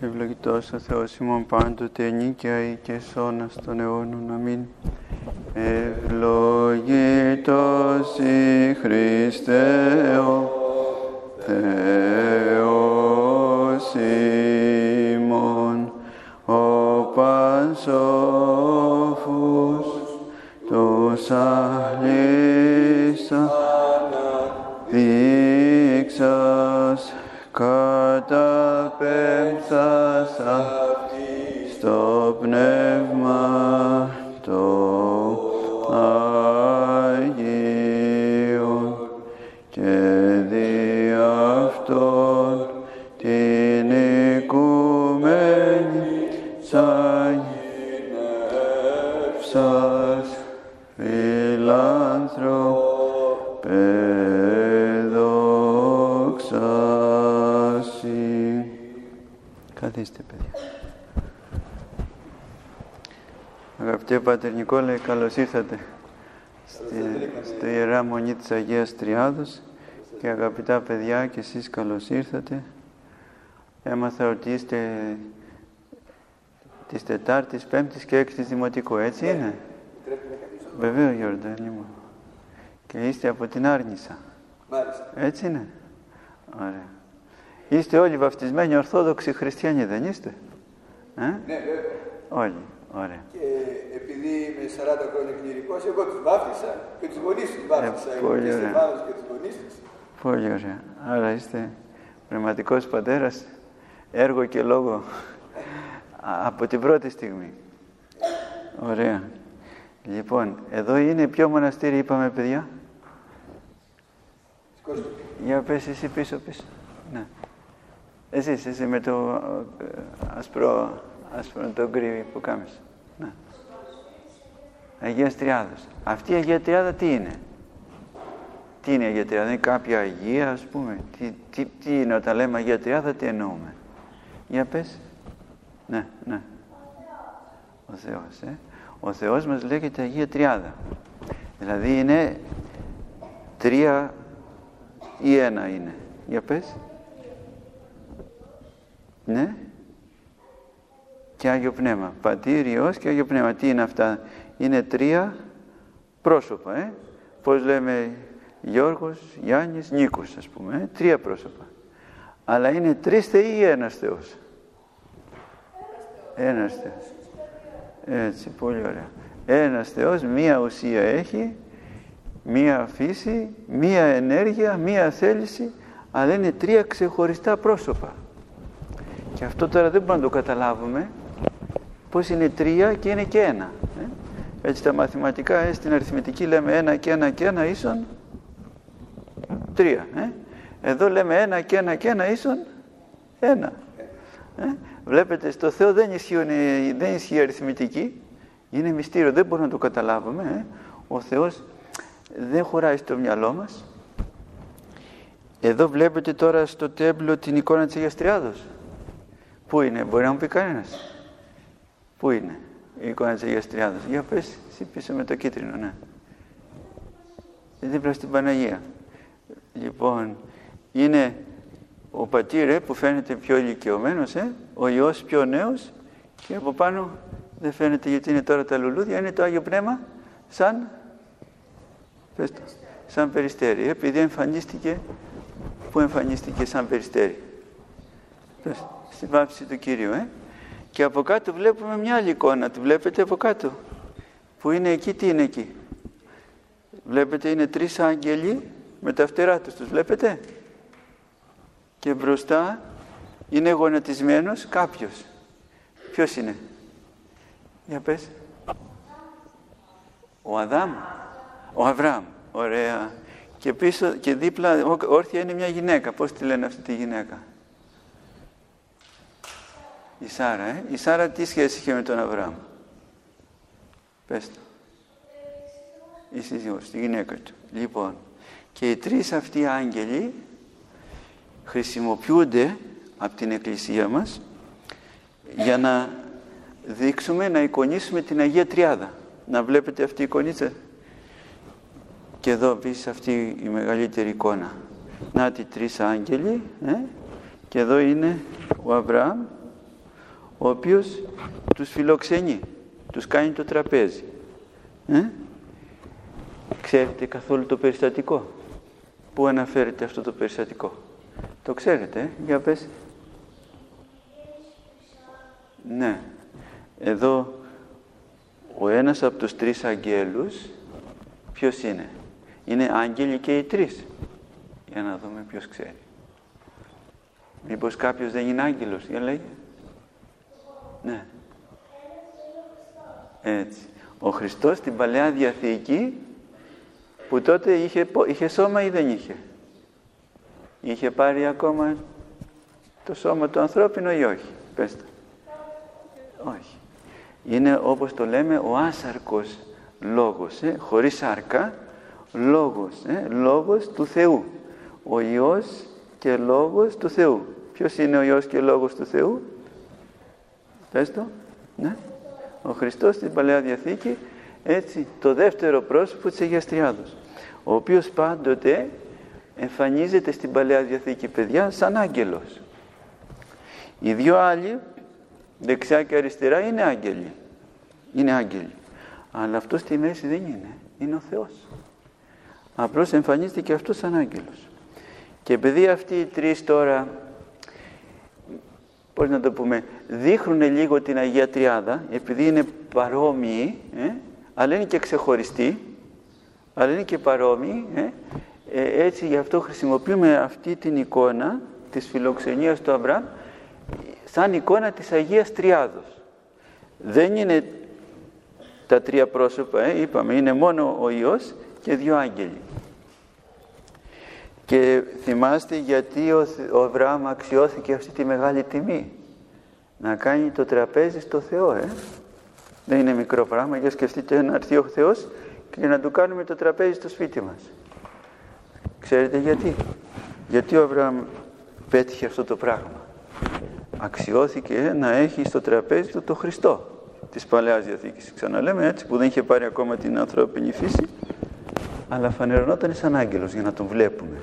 Ευλογητός ο Θεός ημών πάντοτε νίκαια ή και σώνας των αιώνων. Αμήν. Ευλογητός η Χριστέ ο Θεός ημών, ο πασόφους τους αλήστα δείξας καταπέμψας στο πνεύμα το Άγιον και δι' αυτόν την οικουμένη σαγηνεύσας φιλάνθρωπε δόξασι. Καθίστε, παιδιά. Αγαπητέ Πάτερ Νικόλαε, καλώς ήρθατε στη Ιερά Μονή της Αγίας Τριάδος και αγαπητά παιδιά και εσείς καλώς ήρθατε. Έμαθα ότι είστε της Τετάρτης, Πέμπτης και Έκτης Δημοτικού, έτσι είναι? Βεβαίως, Γιορτάνη μου. Και είστε από την Άρνησσα. Μάλιστα. Έτσι είναι? Ωραία. Είστε όλοι βαφτισμένοι Ορθόδοξοι Χριστιανοί, δεν είστε? Ναι, βέβαια. Όλοι. Ωραία. Και επειδή είμαι 40 χρόνια κληρικός, εγώ τους βάφτισα και τους γονείς τους βάφτισα. Πολύ ωραία. Και τους γονείς τους. Πολύ ωραία. Άρα είστε πνευματικός πατέρας, έργο και λόγο από την πρώτη στιγμή. Ωραία. Λοιπόν, εδώ είναι ποιο μοναστήρι είπαμε, παιδιά? Σκόστο. Για πες εσύ πίσω. Ναι. Εσύ με το ασπρό το γκρι που κάμεις. Ναι. Αγίας Τριάδος. Αυτή η Αγία Τριάδα τι είναι? Τι είναι η Αγία Τριάδα? Είναι κάποια Αγία, ας πούμε? Τι είναι όταν λέμε Αγία Τριάδα, τι εννοούμε? Για πες. Ναι. Ο Θεός, Ο Θεός μας λέγεται Αγία Τριάδα. Δηλαδή είναι τρία ή ένα είναι? Για πες. Ναι. Και Άγιο Πνεύμα. Πατήρ, Υιός και Άγιο Πνεύμα. Τι είναι αυτά? Είναι τρία πρόσωπα. Πώς λέμε Γιώργος, Γιάννης, Νίκος, ας πούμε. Τρία πρόσωπα. Αλλά είναι τρεις θεοί ή ένας Θεός? Ένας Θεός. Έτσι, πολύ ωραία. Ένας Θεός, μία ουσία έχει, μία φύση, μία ενέργεια, μία θέληση, αλλά είναι τρία ξεχωριστά πρόσωπα. Και αυτό τώρα δεν μπορούμε να το καταλάβουμε, πώς είναι τρία και είναι και ένα. Έτσι τα μαθηματικά, στην αριθμητική λέμε 1 και 1 και 1 ίσον 3. Εδώ λέμε 1 και 1 και 1 ίσον 1. Βλέπετε, στο Θεό δεν ισχύει αριθμητική, είναι μυστήριο, δεν μπορούμε να το καταλάβουμε. Ο Θεός δεν χωράει στο μυαλό μας. Εδώ βλέπετε τώρα στο τέμπλο την εικόνα της Αγίας Τριάδος. Πού είναι, μπορεί να μου πει κανένας? Πού είναι η εικόνα της Αγίας Τριάδος? Για πες, εσύ πίσω με το κίτρινο, ναι. Δίπλα στην Παναγία. Λοιπόν, είναι ο πατήρ που φαίνεται πιο ηλικιωμένος, ο Υιός πιο νέος και από πάνω δεν φαίνεται γιατί είναι τώρα τα λουλούδια, είναι το Άγιο Πνεύμα σαν, πες το, σαν περιστέρι, επειδή εμφανίστηκε, που εμφανίστηκε σαν περιστέρι? Πες, στην βάφτιση του Κυρίου, Και από κάτω βλέπουμε μια άλλη εικόνα, τη βλέπετε από κάτω, που είναι εκεί, τι είναι εκεί? Βλέπετε, είναι τρεις άγγελοι με τα φτερά τους βλέπετε? Και μπροστά είναι γονατισμένος κάποιος. Ποιος είναι? Για πες. Ο Αδάμ. Ο Αβραάμ. Ωραία. Και πίσω και δίπλα όρθια είναι μια γυναίκα. Πώς τη λένε αυτή τη γυναίκα? Η Σάρα. Η Σάρα τι σχέση είχε με τον Αβραάμ? Πες το. Η σύζυγος, τη γυναίκα του. Λοιπόν, και οι τρεις αυτοί άγγελοι χρησιμοποιούνται από την Εκκλησία μας για να δείξουμε, να εικονίσουμε την Αγία Τριάδα. Να βλέπετε αυτή η εικονίτσα. Και εδώ επίσης αυτή η μεγαλύτερη εικόνα. Να τη τρεις άγγελοι. Και εδώ είναι ο Αβραάμ ο οποίος τους φιλοξενεί, τους κάνει το τραπέζι. Ξέρετε καθόλου το περιστατικό? Πού αναφέρεται αυτό το περιστατικό? Το ξέρετε, για πες. Ναι. Εδώ ο ένας από τους τρεις αγγέλους, ποιος είναι? Είναι άγγελοι και οι τρεις. Για να δούμε ποιος ξέρει. Μήπως κάποιος δεν είναι άγγελος? Για λέγε. Ναι. Έτσι. Ο Χριστός στην Παλαιά Διαθήκη, που τότε είχε σώμα ή δεν είχε? Είχε πάρει ακόμα το σώμα του ανθρώπινο ή όχι? Πες το. Όχι. Είναι, όπως το λέμε, ο άσαρκος λόγος, χωρίς σάρκα, λόγος του Θεού. Ο Υιός και λόγος του Θεού. Ποιος είναι ο Υιός και λόγος του Θεού? Πες το. Ναι. Ο Χριστός στην Παλαιά Διαθήκη, έτσι, το δεύτερο πρόσωπο της Αγίας Τριάδος, ο οποίος πάντοτε εμφανίζεται στην Παλαιά Διαθήκη, παιδιά, σαν άγγελος. Οι δύο άλλοι, δεξιά και αριστερά, είναι άγγελοι. Είναι άγγελοι. Αλλά αυτός στη μέση δεν είναι. Είναι ο Θεός. Απλώς εμφανίζεται και αυτός σαν άγγελος. Και επειδή αυτοί οι τρεις τώρα, πώς να το πούμε, δείχνουν λίγο την Αγία Τριάδα, επειδή είναι παρόμοιοι, αλλά είναι και ξεχωριστοί, αλλά είναι και παρόμοιοι, έτσι γι' αυτό χρησιμοποιούμε αυτή την εικόνα της φιλοξενίας του Αβραάμ σαν εικόνα της Αγίας Τριάδος. Δεν είναι τα τρία πρόσωπα, είπαμε, είναι μόνο ο Υιός και δύο άγγελοι. Και θυμάστε γιατί ο Αβραάμ αξιώθηκε αυτή τη μεγάλη τιμή? Να κάνει το τραπέζι στο Θεό, Δεν είναι μικρό πράγμα. Για σκεφτείτε να έρθει ο Θεός και να του κάνουμε το τραπέζι στο σπίτι μας. Ξέρετε γιατί? Γιατί ο Αβραάμ πέτυχε αυτό το πράγμα? Αξιώθηκε να έχει στο τραπέζι του το Χριστό της Παλαιάς Διαθήκης. Ξαναλέμε, έτσι, που δεν είχε πάρει ακόμα την ανθρώπινη φύση, αλλά φανερωνόταν σαν άγγελος για να τον βλέπουμε.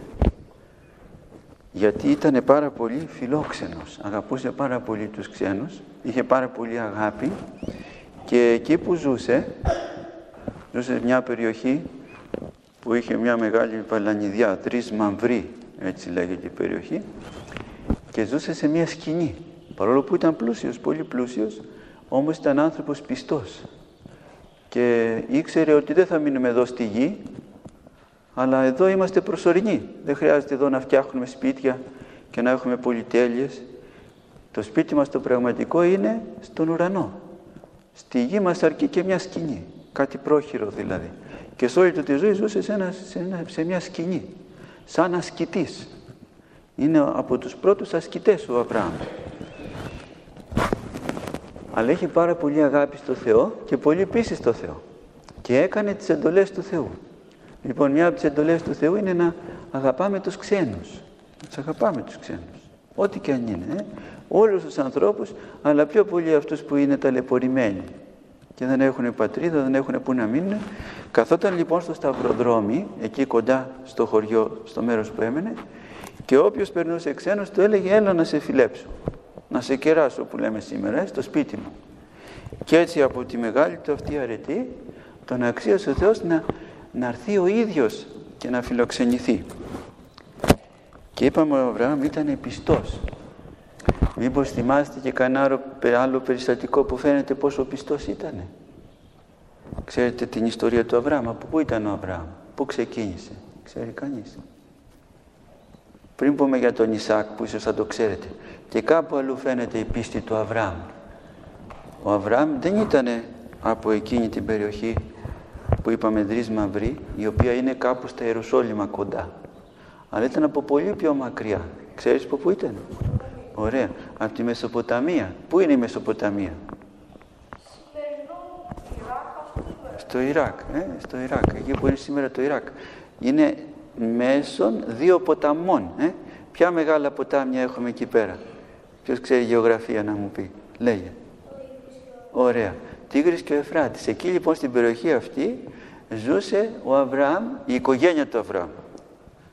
Γιατί ήταν πάρα πολύ φιλόξενος, αγαπούσε πάρα πολύ τους ξένους, είχε πάρα πολύ αγάπη, και εκεί που ζούσε σε μια περιοχή που είχε μια μεγάλη βαλανιδιά, 3 μαμβροί, έτσι λέγεται η περιοχή, και ζούσε σε μια σκηνή. Παρόλο που ήταν πλούσιος, πολύ πλούσιος, όμως ήταν άνθρωπος πιστός και ήξερε ότι δεν θα μείνουμε εδώ στη γη, αλλά εδώ είμαστε προσωρινοί. Δεν χρειάζεται εδώ να φτιάχνουμε σπίτια και να έχουμε πολυτέλειες. Το σπίτι μας το πραγματικό είναι στον ουρανό. Στη γη μας αρκεί και μια σκηνή, κάτι πρόχειρο δηλαδή. Και σε όλη του τη ζωή ζούσε σε μια σκηνή, σαν ασκητής. Είναι από τους πρώτους ασκητές ο Αβραάμ. Αλλά είχε πάρα πολύ αγάπη στο Θεό και πολύ πίστη στο Θεό. Και έκανε τις εντολές του Θεού. Λοιπόν, μια από τις εντολές του Θεού είναι να αγαπάμε τους ξένους. Να τους αγαπάμε τους ξένους. Ό,τι και αν είναι. Όλους τους ανθρώπους, αλλά πιο πολύ αυτούς που είναι ταλαιπωρημένοι και δεν έχουν πατρίδα, δεν έχουν που να μείνουν. Καθόταν λοιπόν στο σταυροδρόμι, εκεί κοντά στο χωριό, στο μέρος που έμενε, και όποιος περνούσε ξένος του έλεγε, έλα να σε φιλέψω, να σε κεράσω που λέμε σήμερα, στο σπίτι μου. Και έτσι από τη μεγάλη του αυτή αρετή τον αξίωσε ο Θεός να έρθει ο ίδιος και να φιλοξενηθεί. Και είπαμε ο Αβραάμ ήταν πιστός. Μήπως θυμάστε και κανένα άλλο περιστατικό που φαίνεται πόσο πιστός ήτανε? Ξέρετε την ιστορία του Αβραάμ? Από πού ήταν ο Αβραάμ? Πού ξεκίνησε? Ξέρει κανείς? Πριν πούμε για τον Ισάκ, που ίσως θα το ξέρετε, και κάπου αλλού φαίνεται η πίστη του Αβραάμ. Ο Αβραάμ δεν ήταν από εκείνη την περιοχή που είπαμε 3 μαμβροί, η οποία είναι κάπου στα Ιερουσάλημα κοντά, αλλά ήταν από πολύ πιο μακριά. Ξέρεις από πού ήταν? Ωραία. Από τη Μεσοποταμία. Πού είναι η Μεσοποταμία? Στο Ιράκ. Στο Ιράκ. Εκεί που είναι σήμερα το Ιράκ. Είναι μέσον 2 ποταμών. Ποια μεγάλα ποτάμια έχουμε εκεί πέρα? Ποιος ξέρει γεωγραφία να μου πει? Λέγε. Ωραία. Τίγρης και ο Εφράτης. Εκεί λοιπόν στην περιοχή αυτή ζούσε ο Αβραάμ, η οικογένεια του Αβραάμ.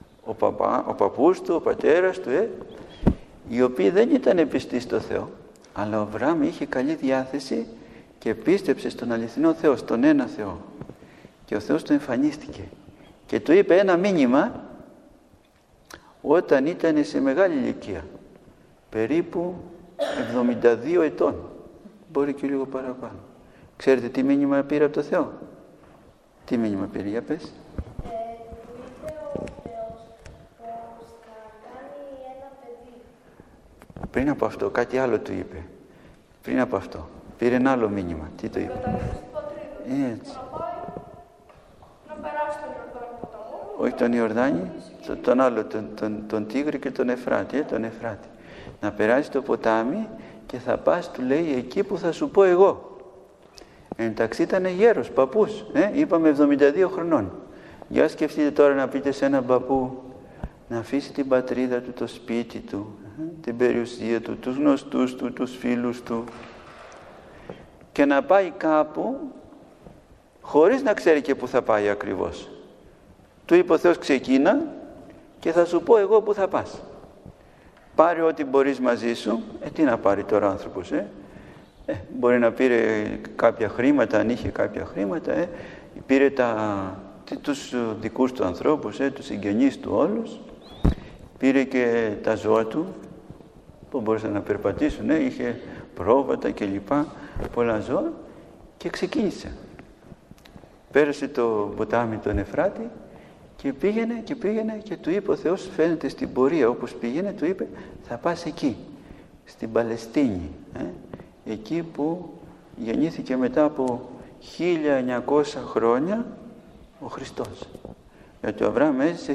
Ο παππούς του, ο πατέρας του, οι οποίοι δεν ήταν πιστοί στο Θεό, Αλλά ο Αβραάμ είχε καλή διάθεση και πίστεψε στον αληθινό Θεό, στον ένα Θεό. Και ο Θεός του εμφανίστηκε και του είπε ένα μήνυμα όταν ήταν σε μεγάλη ηλικία, περίπου 72 ετών, μπορεί και λίγο παραπάνω. Ξέρετε τι μήνυμα πήρε από το Θεό? Τι μήνυμα πήρε, για πες? Του είπε ο Θεός πως θα κάνει ένα παιδί. Πριν από αυτό, κάτι άλλο του είπε. Πριν από αυτό, πήρε ένα άλλο μήνυμα. Τι το είπε? Καταγγείλει στην πατρίδα. Έτσι. Να πάει, να περάσει τον Ιορδάνη ποταμό. Όχι τον Ιορδάνη, τον άλλο, τον Τίγρη και τον Εφράτη, τον Εφράτη. Να περάσει το ποτάμι και θα πας, του λέει, εκεί που θα σου πω εγώ. Εντάξει, ήταν γέρος, παππούς, είπαμε 72 χρονών. Για σκεφτείτε τώρα να πείτε σε έναν παππού να αφήσει την πατρίδα του, το σπίτι του, την περιουσία του, τους γνωστούς του, τους φίλους του και να πάει κάπου χωρίς να ξέρει και που θα πάει ακριβώς. Του είπε ο Θεός, ξεκίνα και θα σου πω εγώ που θα πας. Πάρε ό,τι μπορείς μαζί σου. Τι να πάρει τώρα ο άνθρωπος, μπορεί να πήρε κάποια χρήματα, αν είχε κάποια χρήματα, πήρε τους δικούς του ανθρώπους, τους συγγενείς του όλους, πήρε και τα ζώα του που μπορούσαν να περπατήσουν, είχε πρόβατα και λοιπά, πολλά ζώα και ξεκίνησε. Πέρασε το ποτάμι τον Εφράτη και πήγαινε και του είπε ο Θεός, φαίνεται στην πορεία όπως πήγαινε, του είπε θα πας εκεί, στην Παλαιστίνη, εκεί που γεννήθηκε μετά από 1900 χρόνια ο Χριστός. Γιατί ο Αβραάμ έζησε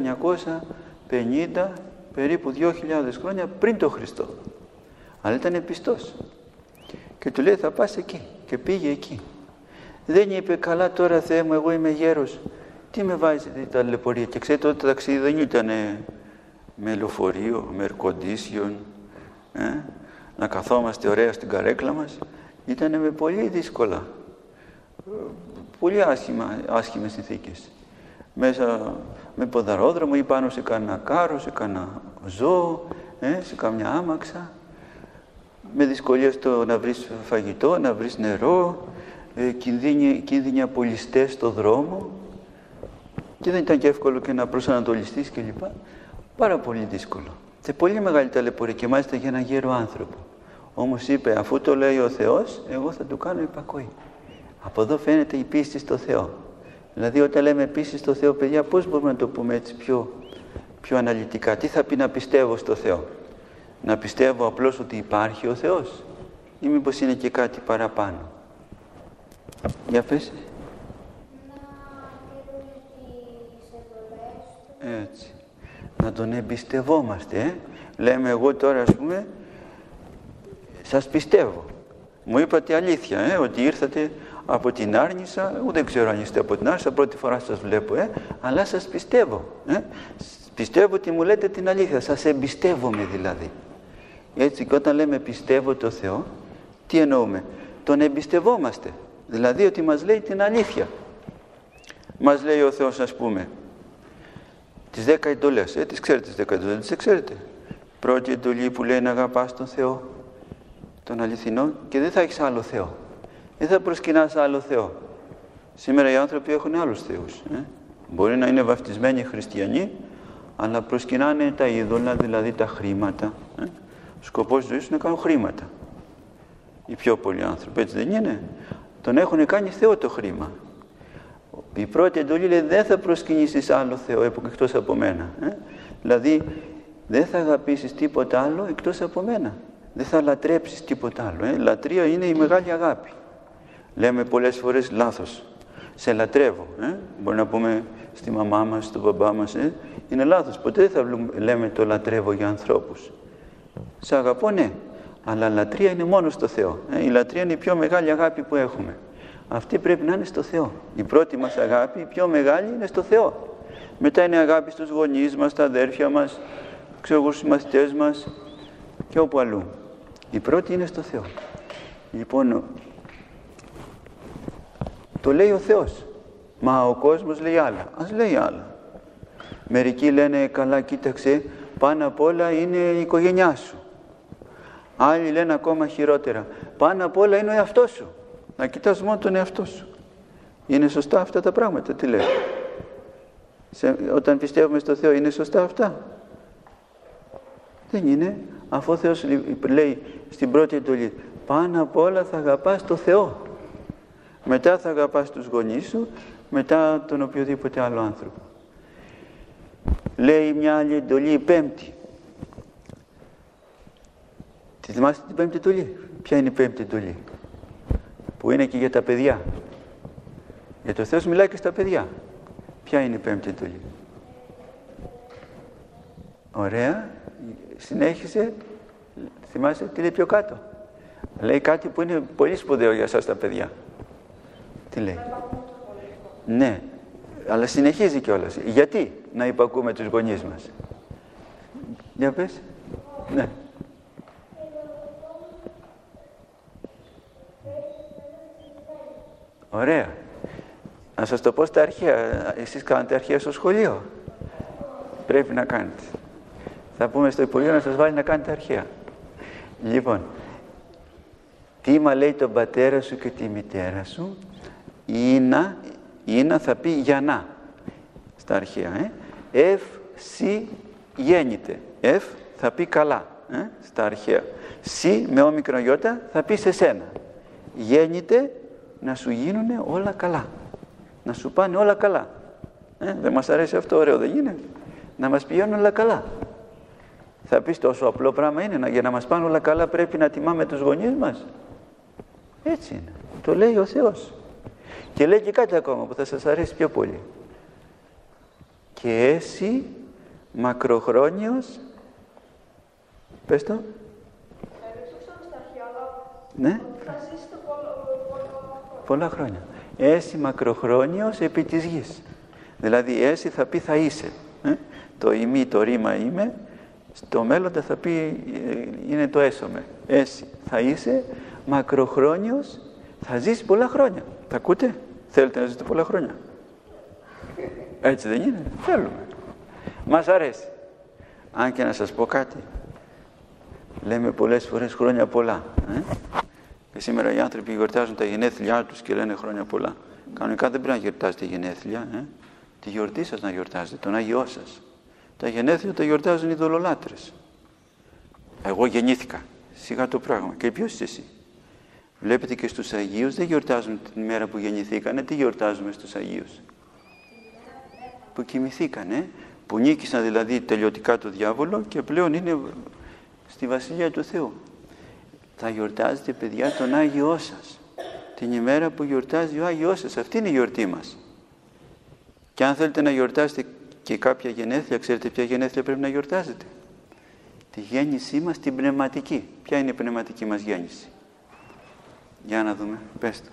1950, περίπου 2.000 χρόνια πριν τον Χριστό. Αλλά ήταν πιστός. Και του λέει θα πας εκεί. Και πήγε εκεί. Δεν είπε καλά τώρα Θεέ μου, εγώ είμαι γέρος. Τι με βάζει τα ταλαιπωρία? Και ξέρετε ότι το ταξίδι δεν ήταν με λεωφορείο, με air condition, να καθόμαστε ωραία στην καρέκλα μας. Ήτανε με πολύ δύσκολα, πολύ άσχημες συνθήκες. Μέσα με ποδαρόδρομο ή πάνω σε κανένα κάρο, σε κανένα ζώο, σε καμιά άμαξα. Με δυσκολία στο να βρεις φαγητό, να βρεις νερό, κίνδυνοι απολυστές στο δρόμο. Και δεν ήταν και εύκολο και να προσανατολιστείς κλπ. Πάρα πολύ δύσκολο. Σε πολύ μεγάλη ταλαιπωρία και μάλιστα για έναν γέρο άνθρωπο. Όμως είπε, αφού το λέει ο Θεός, εγώ θα του κάνω υπακοή. Από εδώ φαίνεται η πίστη στο Θεό. Δηλαδή όταν λέμε πίστη στο Θεό, παιδιά, πώς μπορούμε να το πούμε έτσι πιο αναλυτικά? Τι θα πει να πιστεύω στο Θεό? Να πιστεύω απλώς ότι υπάρχει ο Θεός? Ή μήπως είναι και κάτι παραπάνω? Για πες. Έτσι. Να τον εμπιστευόμαστε. Λέμε εγώ τώρα, ας πούμε, σας πιστεύω. Μου είπατε αλήθεια, ότι ήρθατε από την Άρνησσα. Δεν ξέρω αν είστε από την Άρνησσα, πρώτη φορά σας βλέπω, αλλά σας πιστεύω. Πιστεύω ότι μου λέτε την αλήθεια, σας εμπιστεύομαι δηλαδή. Έτσι, και όταν λέμε πιστεύω το Θεό, τι εννοούμε? Τον εμπιστευόμαστε. Δηλαδή ότι μας λέει την αλήθεια. Μας λέει ο Θεός, ας πούμε, τις 10 εντολές. Τις ξέρετε τις 10 εντολές, τις ξέρετε? Πρώτη εντολή που λέει να αγαπάς τον Θεό, τον αληθινό, και δεν θα έχεις άλλο Θεό. Δεν θα προσκυνάς άλλο Θεό. Σήμερα οι άνθρωποι έχουν άλλους θεούς. Μπορεί να είναι βαφτισμένοι χριστιανοί, αλλά προσκυνάνε τα είδωλα, δηλαδή τα χρήματα. Ο σκοπός ζωής είναι να κάνουν χρήματα. Οι πιο πολλοί άνθρωποι, έτσι δεν είναι? Τον έχουν κάνει Θεό το χρήμα. Η πρώτη εντολή λέει δεν θα προσκυνήσεις άλλο Θεό εκτός από μένα. Δηλαδή δεν θα αγαπήσεις τίποτα άλλο εκτός από μένα. Δεν θα λατρέψεις τίποτα άλλο. Λατρεία είναι η μεγάλη αγάπη. Λέμε πολλές φορές λάθος. Σε λατρεύω. Μπορεί να πούμε στη μαμά μας, στον μπαμπά μας. Είναι λάθος. Ποτέ δεν θα λέμε το λατρεύω για ανθρώπους. Σε αγαπώ, ναι. Αλλά λατρεία είναι μόνο στο Θεό. Η λατρεία είναι η πιο μεγάλη αγάπη που έχουμε. Αυτή πρέπει να είναι στο Θεό. Η πρώτη μας αγάπη, η πιο μεγάλη, είναι στο Θεό. Μετά είναι αγάπη στους γονείς μας, στα αδέρφια μας, στους μαθητές μας και όπου αλλού. Η πρώτη είναι στο Θεό. Λοιπόν, το λέει ο Θεός. Μα ο κόσμος λέει άλλα. Ας λέει άλλα. Μερικοί λένε, καλά κοίταξε, πάνω απ' όλα είναι η οικογένειά σου. Άλλοι λένε ακόμα χειρότερα. Πάνω απ' όλα είναι ο εαυτός σου. Να κοιτάς μόνο τον εαυτό σου. Είναι σωστά αυτά τα πράγματα? Τι λέει? Όταν πιστεύουμε στο Θεό, είναι σωστά αυτά? Δεν είναι. Αφού ο Θεός λέει στην πρώτη εντολή, πάνω απ' όλα θα αγαπάς το Θεό. Μετά θα αγαπάς τους γονείς σου, μετά τον οποιοδήποτε άλλο άνθρωπο. Λέει μια άλλη εντολή, η πέμπτη. Τη θυμάστε την πέμπτη εντολή? Ποια είναι η πέμπτη εντολή? Που είναι και για τα παιδιά. Για το Θεός μιλάει και στα παιδιά. Ποια είναι η πέμπτη εντολή? Ωραία. Συνέχισε. Θυμάσαι τι λέει πιο κάτω? Λέει κάτι που είναι πολύ σπουδαίο για εσάς τα παιδιά. Τι λέει? Ναι. Αλλά συνεχίζει κιόλας. Γιατί να υπακούμε τους γονείς μας? Για πες. Ναι. Ωραία. Να σας το πω στα αρχαία. Εσείς κάνετε αρχαία στο σχολείο? Πρέπει να κάνετε. Θα πούμε στο Υπουργείο να σας βάλει να κάνετε αρχαία. Λοιπόν, τίμα λέει τον πατέρα σου και τη μητέρα σου, Ήνα θα πει για να στα αρχαία. Σι γέννηται. Θα πει καλά στα αρχαία. Σι με όμικρο γιώτα θα πει σε σένα. Γέννηται να σου γίνουνε όλα καλά. Να σου πάνε όλα καλά. Δεν μας αρέσει αυτό? Ωραίο δεν είναι? Να μας πηγαίνουν όλα καλά. Θα πεις τόσο απλό πράγμα είναι? Για να μας πάνε όλα καλά πρέπει να τιμάμε τους γονείς μας? Έτσι είναι. Το λέει ο Θεός. Και λέει και κάτι ακόμα που θα σας αρέσει πιο πολύ. Και εσύ μακροχρόνιος, πες το. Ναι. Πολλά χρόνια. Έσυ μακροχρόνιος επί της γης. Δηλαδή έσυ θα πει θα είσαι. Το ημί, το ρήμα είμαι, στο μέλλοντα θα πει είναι το έσωμε. Έσυ θα είσαι μακροχρόνιος, θα ζήσει πολλά χρόνια. Τα ακούτε? Θέλετε να ζείτε πολλά χρόνια? Έτσι δεν είναι? Θέλουμε. Μας αρέσει. Αν και να σας πω κάτι. Λέμε πολλές φορές χρόνια πολλά. Και σήμερα οι άνθρωποι γιορτάζουν τα γενέθλιά τους και λένε χρόνια πολλά. Κανονικά δεν πρέπει να γιορτάζετε γενέθλια. Τη γιορτή σας να γιορτάζετε, τον Άγιό σας. Τα γενέθλια τα γιορτάζουν οι δολολάτρες. Εγώ γεννήθηκα. Σιγά το πράγμα. Και ποιος είσαι εσύ? Βλέπετε και στους Αγίους δεν γιορτάζουν την μέρα που γεννηθήκανε. Τι γιορτάζουμε στους Αγίους? Που κοιμηθήκανε, που νίκησαν δηλαδή τελειωτικά το διάβολο και πλέον είναι στη Βασιλεία του Θεού. Θα γιορτάζετε, παιδιά, τον Άγιό σας. Την ημέρα που γιορτάζει ο Άγιός σας. Αυτή είναι η γιορτή μας. Και αν θέλετε να γιορτάσετε και κάποια γενέθλια, ξέρετε ποια γενέθλια πρέπει να γιορτάζετε? Τη γέννησή μας την πνευματική. Ποια είναι η πνευματική μας γέννηση? Για να δούμε, πες το.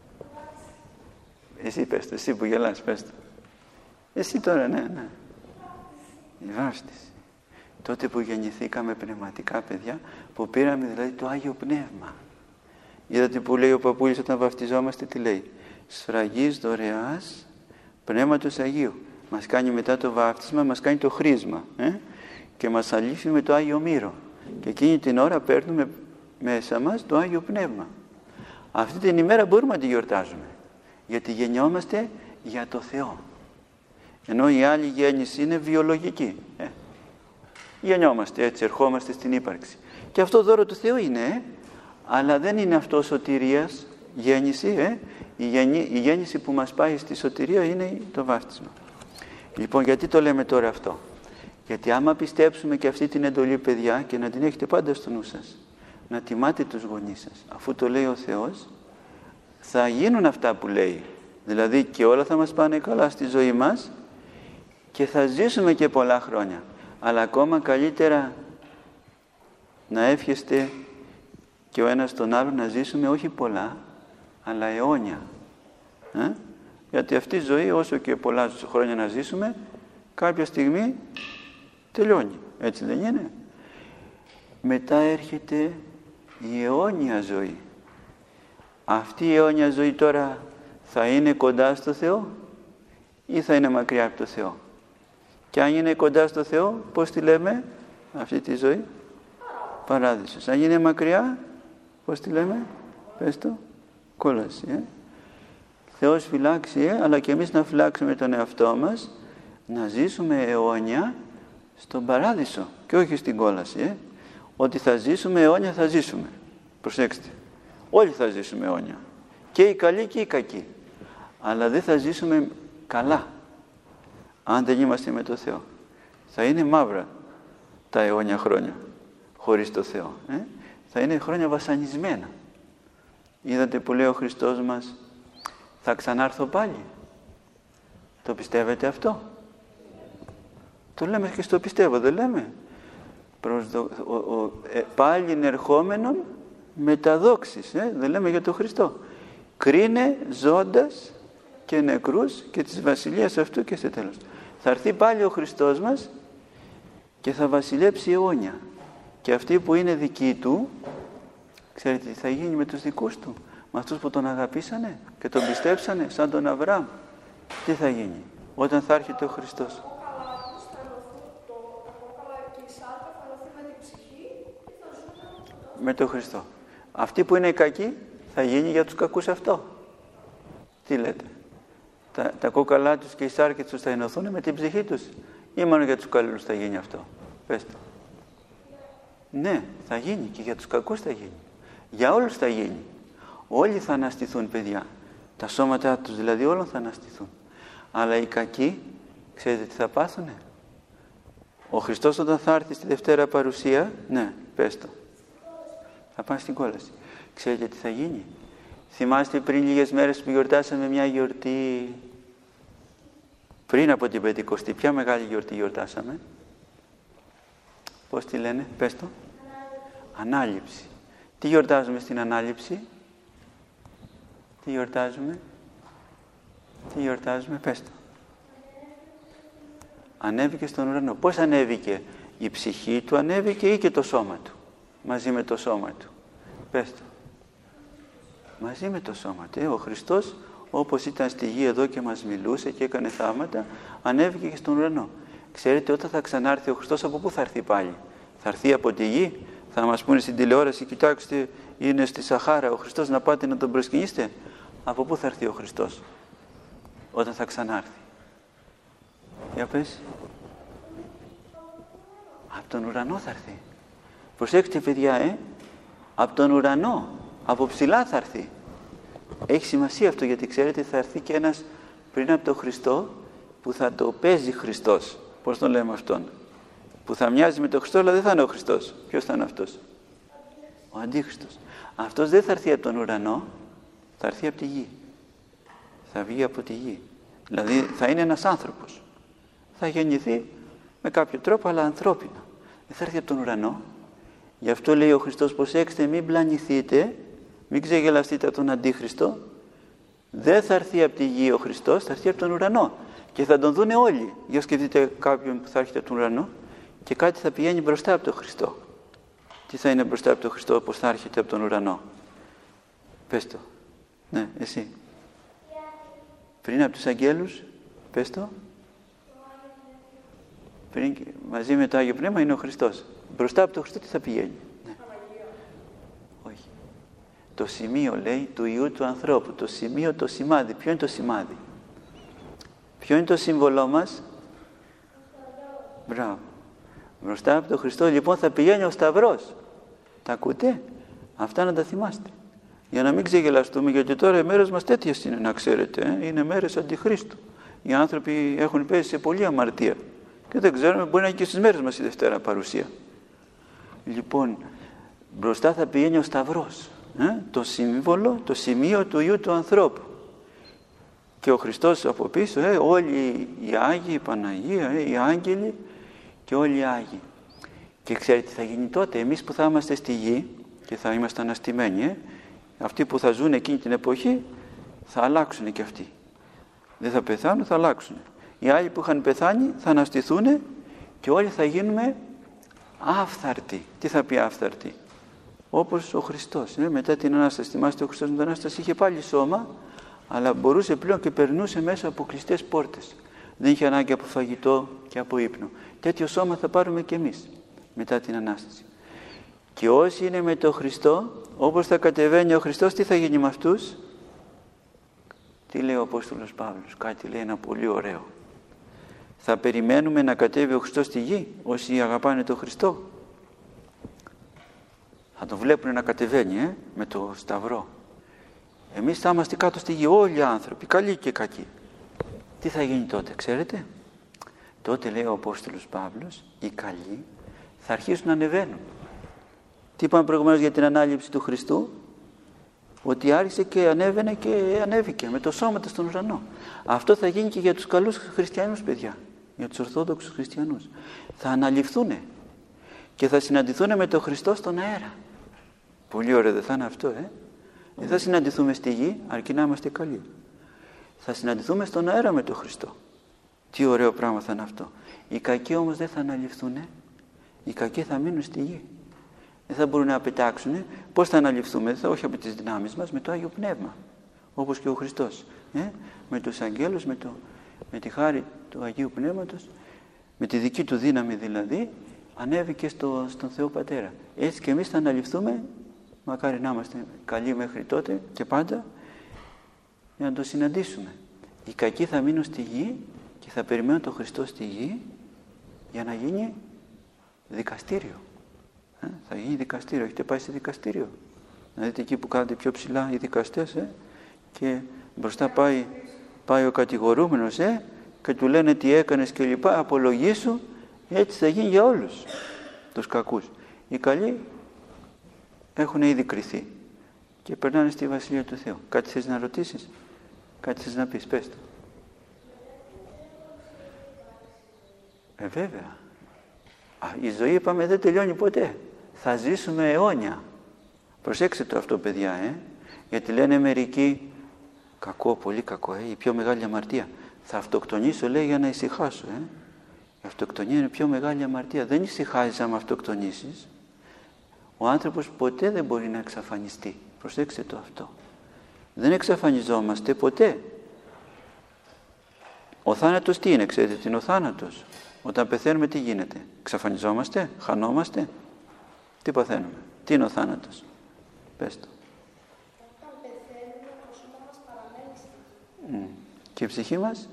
Εσύ πες το, εσύ που γελάς, πες το. Εσύ τώρα, ναι. Η βάφτιση. Τότε που γεννηθήκαμε πνευματικά, παιδιά, που πήραμε δηλαδή το Άγιο Πνεύμα. Είδατε που λέει ο παππούλης όταν βαφτιζόμαστε, τι λέει? Σφραγής δωρεάς Πνεύματος Αγίου. Μας κάνει μετά το βάφτισμα, μας κάνει το χρίσμα. Και μας αλήφθη με το Άγιο Μύρο. Και εκείνη την ώρα παίρνουμε μέσα μας το Άγιο Πνεύμα. Αυτή την ημέρα μπορούμε να τη γιορτάζουμε. Γιατί γεννιόμαστε για το Θεό. Ενώ η άλλη γέννηση είναι βιολογική. Γεννιόμαστε έτσι, ερχόμαστε στην ύπαρξη. Και αυτό δώρο του Θεού είναι, αλλά δεν είναι αυτό σωτηρίας γέννηση. Η γέννηση που μας πάει στη σωτηρία είναι το βάφτισμα. Λοιπόν, γιατί το λέμε τώρα αυτό? Γιατί άμα πιστέψουμε και αυτή την εντολή, παιδιά, και να την έχετε πάντα στο νου σας, να τιμάτε τους γονείς σας, αφού το λέει ο Θεός, θα γίνουν αυτά που λέει. Δηλαδή και όλα θα μας πάνε καλά στη ζωή μας και θα ζήσουμε και πολλά χρόνια. Αλλά ακόμα καλύτερα να εύχεστε και ο ένας τον άλλον να ζήσουμε όχι πολλά, αλλά αιώνια. Γιατί αυτή η ζωή, όσο και πολλά χρόνια να ζήσουμε, κάποια στιγμή τελειώνει. Έτσι δεν είναι? Μετά έρχεται η αιώνια ζωή. Αυτή η αιώνια ζωή τώρα θα είναι κοντά στο Θεό ή θα είναι μακριά από το Θεό? Και αν είναι κοντά στο Θεό, πώς τη λέμε αυτή τη ζωή? Παράδεισος. Αν είναι μακριά, πώς τη λέμε, πες το, κόλαση. Θεός φυλάξει, αλλά και εμείς να φυλάξουμε τον εαυτό μας, να ζήσουμε αιώνια στον παράδεισο και όχι στην κόλαση. Ότι θα ζήσουμε αιώνια, θα ζήσουμε. Προσέξτε, όλοι θα ζήσουμε αιώνια. Και οι καλοί και οι κακοί. Αλλά δεν θα ζήσουμε καλά, αν δεν είμαστε με το Θεό. Θα είναι μαύρα τα αιώνια χρόνια χωρίς το Θεό. Θα είναι χρόνια βασανισμένα. Είδατε που λέει ο Χριστός μας, θα ξανάρθω πάλι. Το πιστεύετε αυτό? Το λέμε και στο πιστεύω, δεν λέμε? Πάλι ερχόμενον μεταδόξης, δεν λέμε για τον Χριστό. Κρίνε ζώντας και νεκρούς και της βασιλείας αυτού και σε τέλος. Θα έρθει πάλι ο Χριστός μας και θα βασιλέψει αιώνια. Και αυτοί που είναι δικοί του, ξέρετε τι θα γίνει με τους δικούς του? Με αυτούς που τον αγαπήσανε και τον πιστέψανε, σαν τον Αβραάμ. Τι θα γίνει όταν θα έρχεται ο Χριστός? Με τον Χριστό. Αυτοί που είναι κακοί, θα γίνει για τους κακούς αυτό. Τι λέτε? Τα κόκαλά τους και οι σάρκες τους θα ενωθούν με την ψυχή τους, ή μόνο για τους καλούς θα γίνει αυτό? Πες το. Ναι, θα γίνει και για τους κακούς θα γίνει. Για όλους θα γίνει. Όλοι θα αναστηθούν, παιδιά. Τα σώματα τους δηλαδή όλων θα αναστηθούν. Αλλά οι κακοί, ξέρετε τι θα πάθουνε? Ο Χριστός όταν θα έρθει στη Δευτέρα Παρουσία, ναι, πες το, θα πάνε στην κόλαση. Ξέρετε τι θα γίνει? Θυμάστε πριν λίγες μέρες που γιορτάσαμε μια γιορτή, πριν από την Πεντηκοστή, ποια μεγάλη γιορτή γιορτάσαμε? Πώς τη λένε, πες το? Ανάληψη. Τι γιορτάζουμε στην Ανάληψη? Τι γιορτάζουμε? Τι γιορτάζουμε, πες το? Ανέβηκε στον ουρανό. Πώς ανέβηκε? Η ψυχή του ανέβηκε ή και το σώμα του? Μαζί με το σώμα του. Πες το. Μαζί με το σώμα του. Ο Χριστός, όπως ήταν στη γη εδώ και μας μιλούσε και έκανε θαύματα, ανέβηκε και στον ουρανό. Ξέρετε, όταν θα ξανάρθει ο Χριστός, από πού θα έρθει πάλι? Θα έρθει από τη γη? Θα μας πούνε στην τηλεόραση, κοιτάξτε, είναι στη Σαχάρα ο Χριστός, να πάτε να τον προσκυνήσετε? Από πού θα έρθει ο Χριστός όταν θα ξανάρθει? Για πες. Από τον ουρανό θα έρθει. Προσέξτε, παιδιά, από τον ουρανό, από ψηλά θα έρθει. Έχει σημασία αυτό, γιατί ξέρετε θα έρθει και ένας πριν από τον Χριστό που θα το παίζει Χριστός. Πώς τον λέμε αυτόν? Που θα μοιάζει με τον Χριστό, αλλά δεν θα είναι ο Χριστός. Ποιος θα είναι αυτός? Ο Αντίχριστος. Αυτός δεν θα έρθει από τον ουρανό, θα έρθει από τη γη. Θα βγει από τη γη. Δηλαδή θα είναι ένας άνθρωπος. Θα γεννηθεί με κάποιο τρόπο, αλλά ανθρώπινα. Δεν θα έρθει από τον ουρανό. Γι' αυτό λέει ο Χριστός, προσέξτε, μην πλανηθείτε, μην ξεγελαστείτε από τον Αντίχριστο. Δεν θα έρθει από τη γη ο Χριστός, θα έρθει από τον ουρανό. Και θα τον δούνε όλοι. Για σκεφτείτε κάποιον που θα έρχεται από τον ουρανό και κάτι θα πηγαίνει μπροστά από τον Χριστό. Τι θα είναι μπροστά από τον Χριστό, όπως θα έρχεται από τον ουρανό? Πες το. Ναι, εσύ. Πριν από τους αγγέλους, πες το. Πριν, μαζί με το Άγιο Πνεύμα είναι ο Χριστός. Μπροστά από τον Χριστό τι θα πηγαίνει? Ναι. Όχι. Το σημείο, λέει, του Υιού του ανθρώπου. Το σημείο, το σημάδι. Ποιο είναι το σημάδι? Ποιο είναι το σύμβολό μας? Μπράβο. Μπροστά από τον Χριστό λοιπόν θα πηγαίνει ο Σταυρός. Τα ακούτε? Αυτά να τα θυμάστε. Για να μην ξεγελαστούμε, γιατί τώρα οι μέρες μας τέτοιες είναι, να ξέρετε. Είναι μέρες αντιχρίστου. Οι άνθρωποι έχουν πέσει σε πολλή αμαρτία. Και δεν ξέρουμε, μπορεί να είναι και στις μέρες μας η Δευτέρα Παρουσία. Λοιπόν, μπροστά θα πηγαίνει ο Σταυρός. Το σύμβολο, το σημείο του Υιού του ανθρώπου. Και ο Χριστός από πίσω, όλοι οι Άγιοι, η Παναγία, οι Άγγελοι και όλοι οι Άγιοι. Και ξέρετε τι θα γίνει τότε? Εμείς που θα είμαστε στη γη και θα είμαστε αναστημένοι, αυτοί που θα ζουν εκείνη την εποχή θα αλλάξουν και αυτοί. Δεν θα πεθάνουν, θα αλλάξουν. Οι άλλοι που είχαν πεθάνει θα αναστηθούν και όλοι θα γίνουμε άφθαρτοι. Τι θα πει άφθαρτοι? Όπως ο Χριστός. Μετά την Ανάσταση, θυμάστε, ο Χριστός με την Ανάσταση είχε πάλι σώμα, αλλά μπορούσε πλέον και περνούσε μέσα από κλειστές πόρτες. Δεν είχε ανάγκη από φαγητό και από ύπνο. Τέτοιο σώμα θα πάρουμε και εμείς μετά την Ανάσταση. Και όσοι είναι με τον Χριστό, όπως θα κατεβαίνει ο Χριστός, τι θα γίνει με αυτούς? Τι λέει ο Απόστολος Παύλος? Κάτι λέει ένα πολύ ωραίο. Θα περιμένουμε να κατέβει ο Χριστός στη γη, όσοι αγαπάνε τον Χριστό. Θα τον βλέπουν να κατεβαίνει με το σταυρό. Εμείς θα είμαστε κάτω στη γη, όλοι οι άνθρωποι, καλοί και κακοί. Τι θα γίνει τότε, ξέρετε? Τότε λέει ο Απόστολος Παύλος, οι καλοί θα αρχίσουν να ανεβαίνουν. Τι είπαμε προηγουμένως για την ανάληψη του Χριστού? Ότι άρχισε και ανέβαινε και ανέβηκε με το σώμα του στον ουρανό. Αυτό θα γίνει και για τους καλούς χριστιανούς, παιδιά, για τους ορθόδοξους χριστιανούς. Θα αναληφθούν και θα συναντηθούν με τον Χριστό στον αέρα. Πολύ ωραίο δεν θα είναι αυτό, Δεν θα συναντηθούμε στη γη, αρκεί να είμαστε καλοί. Θα συναντηθούμε στον αέρα με τον Χριστό. Τι ωραίο πράγμα θα είναι αυτό. Οι κακοί όμως δεν θα αναληφθούν. Οι κακοί θα μείνουν στη γη. Δεν θα μπορούν να πετάξουν. Πώς θα αναληφθούμε? Όχι από τις δυνάμεις μας, με το Άγιο Πνεύμα. Όπως και ο Χριστός. Με τους αγγέλους, με τη χάρη του Αγίου Πνεύματος, με τη δική του δύναμη δηλαδή, ανέβηκε στον Θεό Πατέρα. Έτσι και εμείς θα αναληφθούμε, μακάρι να είμαστε καλοί μέχρι τότε και πάντα, για να το συναντήσουμε. Οι κακοί θα μείνουν στη γη και θα περιμένουν τον Χριστό στη γη για να γίνει δικαστήριο. Θα γίνει δικαστήριο. Έχετε πάει σε δικαστήριο? Να δείτε εκεί που κάνετε πιο ψηλά οι δικαστές, και μπροστά πάει ο κατηγορούμενος, και του λένε τι έκανες και λοιπά, απολογήσου. Έτσι θα γίνει για όλους τους κακούς. Οι καλοί έχουν ήδη κριθεί και περνάνε στη Βασιλεία του Θεού. Κάτι θες να ρωτήσεις? Κάτι θες να πεις? Πες το. Βέβαια. Η ζωή, είπαμε, δεν τελειώνει ποτέ. Θα ζήσουμε αιώνια. Προσέξτε το αυτό, παιδιά, γιατί λένε μερικοί, κακό, πολύ κακό, η πιο μεγάλη αμαρτία. Θα αυτοκτονήσω, λέει, για να ησυχάσω. Η αυτοκτονία είναι η πιο μεγάλη αμαρτία. Δεν ησυχάζεις άμα αυτοκτονήσεις. Ο άνθρωπος ποτέ δεν μπορεί να εξαφανιστεί. Προσέξτε το αυτό. Δεν εξαφανιζόμαστε ποτέ. Ο θάνατος τι είναι, ξέρετε τι είναι ο θάνατος? Όταν πεθαίνουμε τι γίνεται? Εξαφανιζόμαστε, χανόμαστε, τι παθαίνουμε? Τι είναι ο θάνατος? Πες το. Όταν πεθαίνουμε, το σώμα μας παραμένει στη γη. Και η ψυχή μας?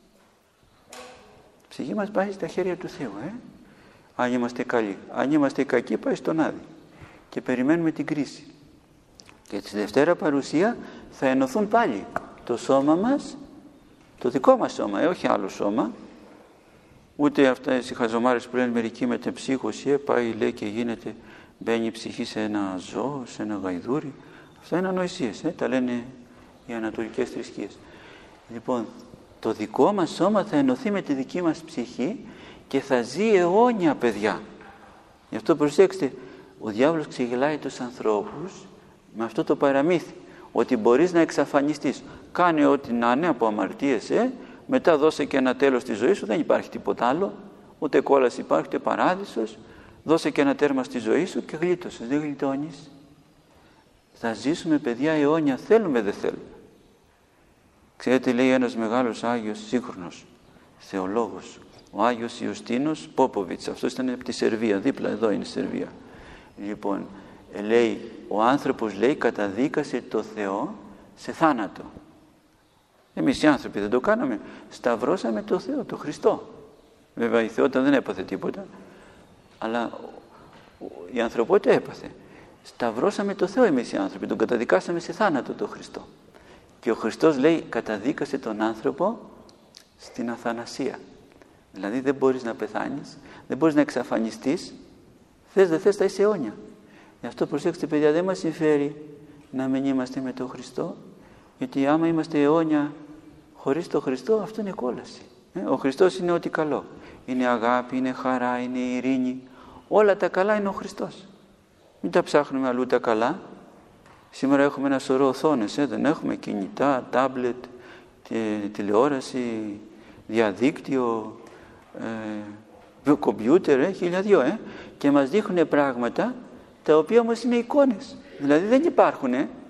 Η ψυχή μας πάει στα χέρια του Θεού, αν είμαστε καλοί. Αν είμαστε κακοί, πάει στον Άδη. Και περιμένουμε την κρίση. Και τη Δευτέρα Παρουσία θα ενωθούν πάλι το σώμα μας, το δικό μας σώμα, όχι άλλο σώμα. Ούτε αυτές οι χαζομάρες που λένε μερικοί με την ψύχωση, πάει λέει και γίνεται, μπαίνει η ψυχή σε ένα ζώο, σε ένα γαϊδούρι. Αυτά είναι ανοησίες, τα λένε οι ανατολικές θρησκείες. Λοιπόν, το δικό μας σώμα θα ενωθεί με τη δική μας ψυχή και θα ζει αιώνια, παιδιά. Γι' αυτό προσέξτε, ο διάβολος ξεγελάει τους ανθρώπους με αυτό το παραμύθι, ότι μπορείς να εξαφανιστείς. Κάνε ό,τι να είναι από αμαρτίες, μετά δώσε και ένα τέλος στη ζωή σου, δεν υπάρχει τίποτα άλλο, ούτε κόλαση υπάρχει, ούτε παράδεισος. Δώσε και ένα τέρμα στη ζωή σου και γλίτωσες, δεν γλιτώνεις. Θα ζήσουμε, παιδιά, αιώνια, θέλουμε δεν θέλουμε. Ξέρετε, λέει ένας μεγάλος Άγιος σύγχρονος θεολόγος, ο Άγιος Ιωστίνος Πόποβιτς, αυτός ήταν από τη Σερβία, δίπλα εδώ είναι η Σερβία. Λοιπόν, λέει, ο άνθρωπος, λέει, καταδίκασε το Θεό σε θάνατο. Εμείς οι άνθρωποι δεν το κάναμε. Σταυρώσαμε το Θεό, το Χριστό. Βέβαια η θεότητα δεν έπαθε τίποτα, αλλά η ανθρωπότητα έπαθε. Σταυρώσαμε το Θεό εμείς οι άνθρωποι, τον καταδικάσαμε σε θάνατο το Χριστό. Και ο Χριστός, λέει, καταδίκασε τον άνθρωπο στην αθανασία. Δηλαδή δεν μπορείς να πεθάνεις, δεν μπορείς να εξαφανιστείς, θες δεν θες θα είσαι αιώνια. Γι' αυτό προσέξτε, παιδιά, δεν μας συμφέρει να μην είμαστε με τον Χριστό, γιατί άμα είμαστε αιώνια χωρίς τον Χριστό, αυτό είναι κόλαση. Ο Χριστός είναι ό,τι καλό. Είναι αγάπη, είναι χαρά, είναι ειρήνη. Όλα τα καλά είναι ο Χριστός. Μην τα ψάχνουμε αλλού τα καλά. Σήμερα έχουμε ένα σωρό οθόνες, δεν έχουμε κινητά, τάμπλετ, τηλεόραση, διαδίκτυο, κομπιούτερ, χιλιαδυο, και μας δείχνουν πράγματα τα οποία όμως είναι εικόνες. Δηλαδή δεν υπάρχουν.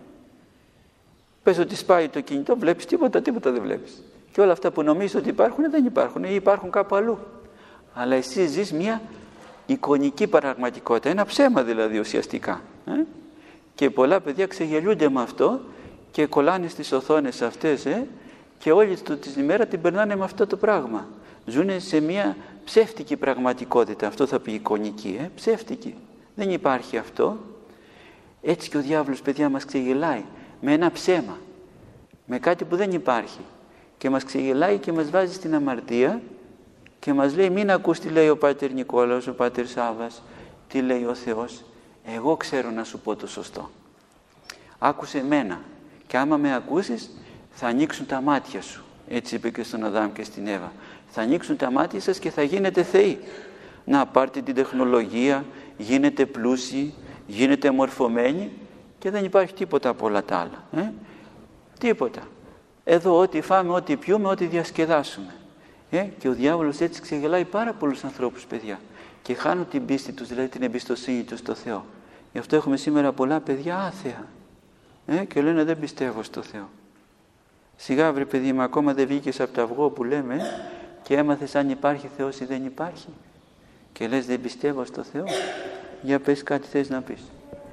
Πες ότι σπάει το κινητό, βλέπεις τίποτα δεν βλέπεις. Και όλα αυτά που νομίζεις ότι υπάρχουν δεν υπάρχουν ή υπάρχουν κάπου αλλού. Αλλά εσύ ζεις μια εικονική πραγματικότητα, ένα ψέμα δηλαδή ουσιαστικά. Και πολλά παιδιά ξεγελούνται με αυτό και κολλάνε στις οθόνες αυτές και όλη την ημέρα την περνάνε με αυτό το πράγμα. Ζούνε σε μια ψεύτικη πραγματικότητα, αυτό θα πει εικονική, ψεύτικη. Δεν υπάρχει αυτό. Έτσι και ο διάβολος, παιδιά, μας ξεγελάει με ένα ψέμα, με κάτι που δεν υπάρχει, και μας ξεγελάει και μας βάζει στην αμαρτία και μας λέει μην ακούς τι λέει ο Πάτερ Νικόλαος, ο Πάτερ Σάββας, τι λέει ο Θεός. Εγώ ξέρω να σου πω το σωστό. Άκουσε εμένα και άμα με ακούσεις θα ανοίξουν τα μάτια σου. Έτσι είπε και στον Αδάμ και στην Εύα. Θα ανοίξουν τα μάτια σας και θα γίνετε θεοί. Να πάρτε την τεχνολογία, γίνετε πλούσιοι, γίνετε μορφωμένοι και δεν υπάρχει τίποτα από όλα τα άλλα. Τίποτα. Εδώ ό,τι φάμε, ό,τι πιούμε, ό,τι διασκεδάσουμε. Και ο διάβολος έτσι ξεγελάει πάρα πολλούς ανθρώπους, παιδιά. Και χάνουν την πίστη τους, δηλαδή την εμπιστοσύνη τους στο Θεό. Γι' αυτό έχουμε σήμερα πολλά παιδιά άθεα. Και λένε δεν πιστεύω στο Θεό. Σιγά βρε παιδί μου, ακόμα δεν βγήκες από το αυγό που λέμε και έμαθες αν υπάρχει Θεός ή δεν υπάρχει. Και λες δεν πιστεύω στο Θεό. Για πες κάτι θες να πεις.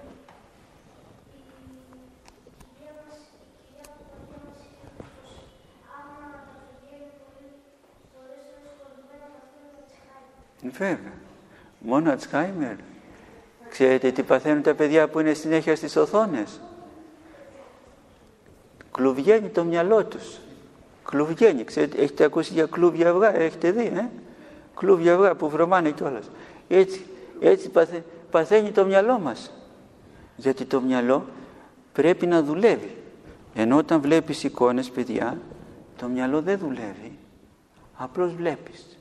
Βέβαια. Μόνο Αλτσχάιμερ. Ξέρετε τι παθαίνουν τα παιδιά που είναι συνέχεια στις οθόνες. Κλουβιαίνει το μυαλό τους. Κλουβιαίνει. Ξέρετε, έχετε ακούσει για κλούβια αυγά, έχετε δει, Κλούβια αυγά που βρωμάνε κιόλας. Έτσι παθαίνει το μυαλό μας. Γιατί το μυαλό πρέπει να δουλεύει. Ενώ όταν βλέπεις εικόνες, παιδιά, το μυαλό δεν δουλεύει. Απλώς βλέπεις.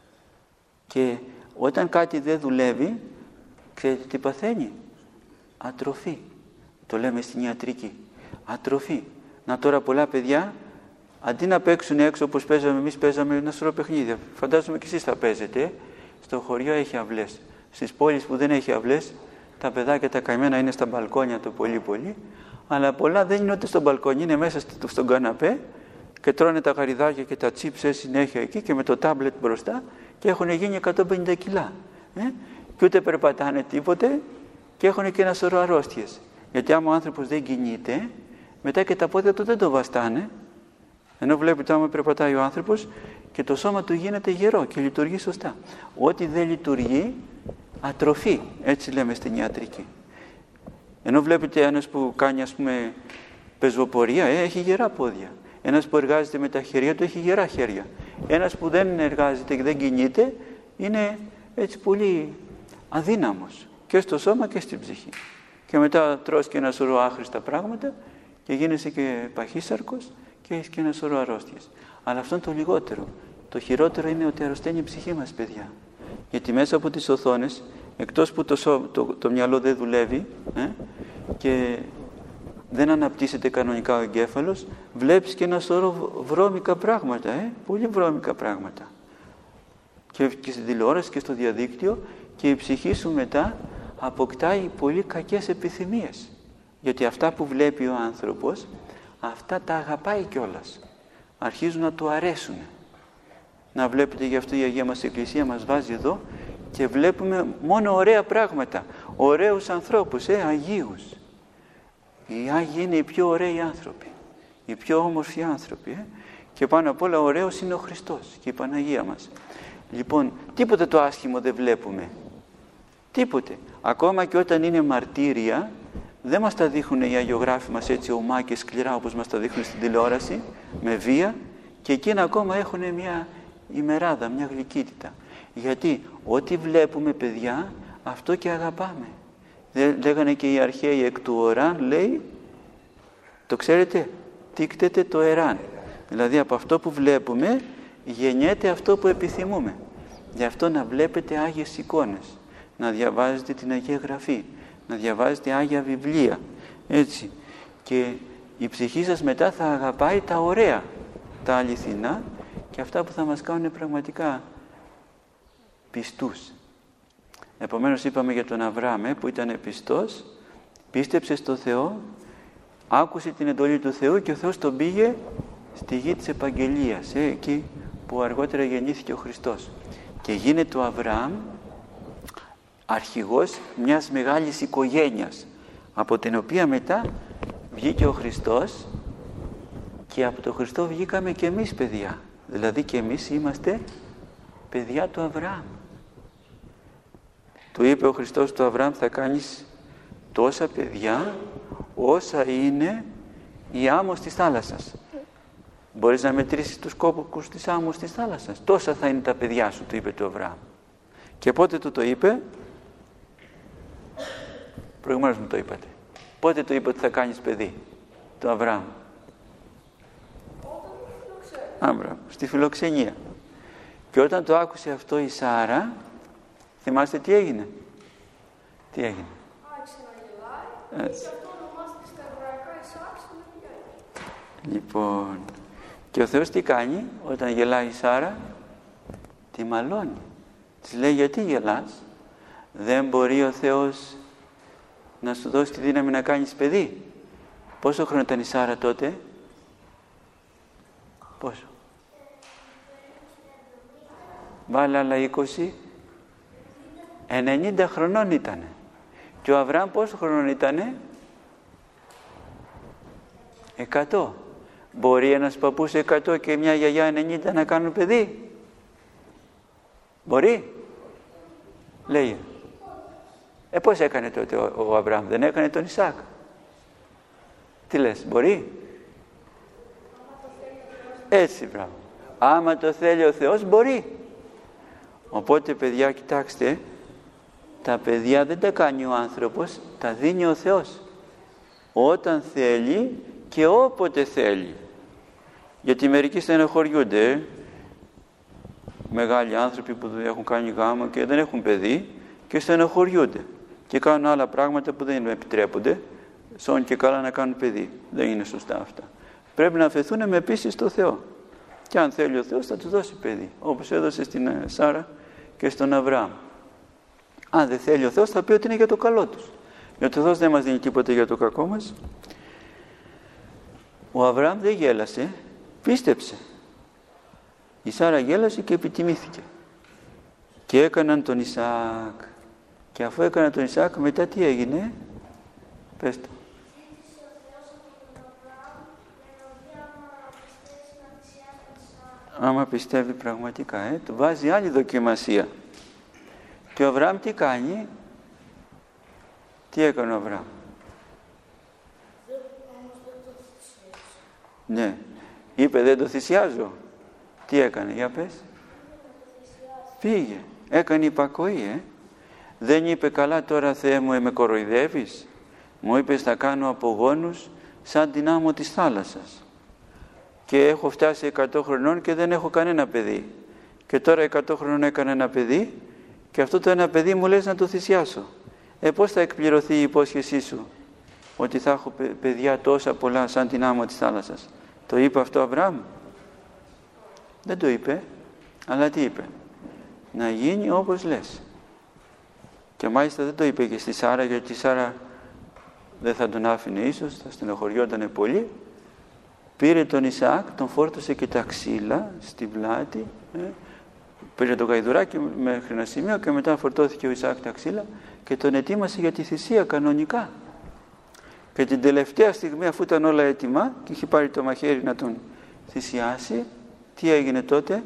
Και όταν κάτι δεν δουλεύει, ξέρετε τι παθαίνει? Ατροφή. Το λέμε στην ιατρική. Ατροφή. Να τώρα πολλά παιδιά, αντί να παίξουν έξω όπως παίζαμε εμείς, παίζαμε ένα σωρό παιχνίδια. Φαντάζομαι και εσείς θα παίζετε. Στο χωριό έχει αυλές. Στις πόλεις που δεν έχει αυλές, τα παιδάκια τα καημένα είναι στα μπαλκόνια το πολύ. Αλλά πολλά δεν είναι ούτε στο μπαλκόνι, είναι μέσα στον καναπέ και τρώνε τα γαριδάκια και τα τσίψες συνέχεια εκεί και με το τάμπλετ μπροστά και έχουν γίνει 150 κιλά. Και ούτε περπατάνε τίποτε και έχουν και ένα σωρό αρρώστιες. Γιατί άμα ο άνθρωπος δεν κινείται, μετά και τα πόδια του δεν το βαστάνε. Ενώ βλέπετε άμα περπατάει ο άνθρωπος και το σώμα του γίνεται γερό και λειτουργεί σωστά. Ό,τι δεν λειτουργεί, ατροφή, έτσι λέμε στην ιατρική. Ενώ βλέπετε ένας που κάνει ας πούμε πεζοπορία, έχει γερά πόδια. Ένας που εργάζεται με τα χέρια του έχει γερά χέρια. Ένας που δεν εργάζεται και δεν κινείται είναι έτσι πολύ αδύναμος και στο σώμα και στην ψυχή. Και μετά τρως και ένα σωρό άχρηστα πράγματα και γίνεσαι και παχύσαρκος και έχεις και ένα σωρό αρρώστιες. Αλλά αυτό είναι το λιγότερο. Το χειρότερο είναι ότι αρρωσταίνει η ψυχή μας, παιδιά. Γιατί μέσα από τις οθόνες, εκτός που το μυαλό δεν δουλεύει και δεν αναπτύσσεται κανονικά ο εγκέφαλος, βλέπεις και ένα σωρό βρώμικα πράγματα, πολύ βρώμικα πράγματα. Και στην τηλεόραση και στο διαδίκτυο, και η ψυχή σου μετά αποκτάει πολύ κακές επιθυμίες. Γιατί αυτά που βλέπει ο άνθρωπος, αυτά τα αγαπάει κιόλας. Αρχίζουν να του αρέσουν. Να βλέπετε, γι' αυτό η Αγία μας Εκκλησία μας βάζει εδώ και βλέπουμε μόνο ωραία πράγματα, ωραίους ανθρώπους, αγίους. Οι Άγιοι είναι οι πιο ωραίοι άνθρωποι, οι πιο όμορφοι άνθρωποι. Και πάνω απ' όλα ωραίος είναι ο Χριστός και η Παναγία μας. Λοιπόν, τίποτε το άσχημο δεν βλέπουμε. Τίποτε. Ακόμα και όταν είναι μαρτύρια, δεν μας τα δείχνουν οι αγιογράφοι μας έτσι ομά και σκληρά όπως μας τα δείχνουν στην τηλεόραση, με βία, και εκείνα ακόμα έχουν μια ημεράδα, μια γλυκύτητα. Γιατί ό,τι βλέπουμε, παιδιά, αυτό και αγαπάμε. Λέγανε και οι αρχαίοι εκ του οράν, λέει, το ξέρετε, τίκτεται το εράν. Δηλαδή από αυτό που βλέπουμε γεννιέται αυτό που επιθυμούμε. Γι' αυτό να βλέπετε άγιες εικόνες, να διαβάζετε την Αγία Γραφή, να διαβάζετε Άγια Βιβλία, έτσι. Και η ψυχή σας μετά θα αγαπάει τα ωραία, τα αληθινά και αυτά που θα μας κάνουν πραγματικά πιστούς. Επομένως είπαμε για τον Αβραάμ που ήταν πιστός, πίστεψε στο Θεό, άκουσε την εντολή του Θεού και ο Θεός τον πήγε στη γη της επαγγελίας, εκεί που αργότερα γεννήθηκε ο Χριστός. Και γίνεται ο Αβραάμ αρχηγός μιας μεγάλης οικογένειας, από την οποία μετά βγήκε ο Χριστός, και από τον Χριστό βγήκαμε και εμείς παιδιά. Δηλαδή και εμείς είμαστε παιδιά του Αβραάμ. Του είπε ο Χριστός του Αβραάμ, θα κάνεις τόσα παιδιά όσα είναι η άμμος της θάλασσας. Μπορείς να μετρήσεις τους κόπους της άμμος της θάλασσας. Τόσα θα είναι τα παιδιά σου, του είπε του Αβραάμ. Και πότε του το είπε? Προηγουμένως μου το είπατε. Πότε του είπε ότι θα κάνεις παιδί, του Αβραάμ? Άμπρα, στη φιλοξενία. Και όταν το άκουσε αυτό η Σάρα, θυμάστε τι έγινε? Τι έγινε? Έτσι. Λοιπόν, και ο Θεός τι κάνει όταν γελάει η Σάρα? Τη μαλώνει. Της λέει, γιατί γελάς? Δεν μπορεί ο Θεός να σου δώσει τη δύναμη να κάνεις παιδί? Πόσο χρόνο ήταν η Σάρα τότε? Πόσο? Βάλε άλλα 20. 90 χρονών ήτανε. Και ο Αβραάμ πόσο χρονών ήτανε? 100. Μπορεί ένας παππούς 100 και μια γιαγιά 90 να κάνουν παιδί? Μπορεί? Λέει. Πώς έκανε τότε ο Αβραάμ? Δεν έκανε τον Ισάκ? Τι λες, μπορεί? Έτσι, μπράβο. Άμα το θέλει ο Θεός, μπορεί. Οπότε, παιδιά, κοιτάξτε, τα παιδιά δεν τα κάνει ο άνθρωπος, τα δίνει ο Θεός. Όταν θέλει και όποτε θέλει. Γιατί μερικοί στενοχωριούνται, μεγάλοι άνθρωποι που έχουν κάνει γάμο και δεν έχουν παιδί, και στενοχωριούνται και κάνουν άλλα πράγματα που δεν επιτρέπονται, σώνει και καλά να κάνουν παιδί. Δεν είναι σωστά αυτά. Πρέπει να αφαιθούν με πίστη στο Θεό. Και αν θέλει ο Θεός θα τους δώσει παιδί, όπως έδωσε στην Σάρα και στον Αβραάμ. Αν δεν θέλει ο Θεός θα πει ότι είναι για το καλό τους. Γιατί ο Θεός δεν μας δίνει τίποτα για το κακό μας. Ο Αβραάμ δεν γέλασε, πίστεψε. Η Σάρα γέλασε και επιτιμήθηκε. Και έκαναν τον Ισαάκ. Και αφού έκαναν τον Ισαάκ, μετά τι έγινε? Πες το. Άμα πιστεύει πραγματικά, του βάζει άλλη δοκιμασία. Και ο Αβραάμ τι κάνει? Τι έκανε ο Αβραάμ? Ναι, είπε δεν το θυσιάζω. Τι έκανε, για πες? Πήγε, έκανε υπακοή. Δεν είπε, καλά τώρα Θεέ μου, με κοροϊδεύεις? Μου είπες θα κάνω απογόνους σαν την άμμο της θάλασσας. Και έχω φτάσει 100 χρονών και δεν έχω κανένα παιδί. Και τώρα 100 χρονών έκανα ένα παιδί και αυτό το ένα παιδί μου λες να το θυσιάσω. Πώς θα εκπληρωθεί η υπόσχεσή σου ότι θα έχω παιδιά τόσα πολλά σαν την άμμο της θάλασσας? Το είπε αυτό ο Αβραάμ? Δεν το είπε, αλλά τι είπε? Να γίνει όπως λες. Και μάλιστα δεν το είπε και στη Σάρα, γιατί η Σάρα δεν θα τον άφηνε ίσως, θα στενοχωριότανε πολύ. Πήρε τον Ισαάκ, τον φόρτωσε και τα ξύλα στην πλάτη, πήρε το γαϊδουράκι μέχρι ένα σημείο και μετά φορτώθηκε ο Ισαάκ τα ξύλα και τον ετοίμασε για τη θυσία κανονικά. Και την τελευταία στιγμή, αφού ήταν όλα έτοιμα και είχε πάρει το μαχαίρι να τον θυσιάσει, τι έγινε τότε?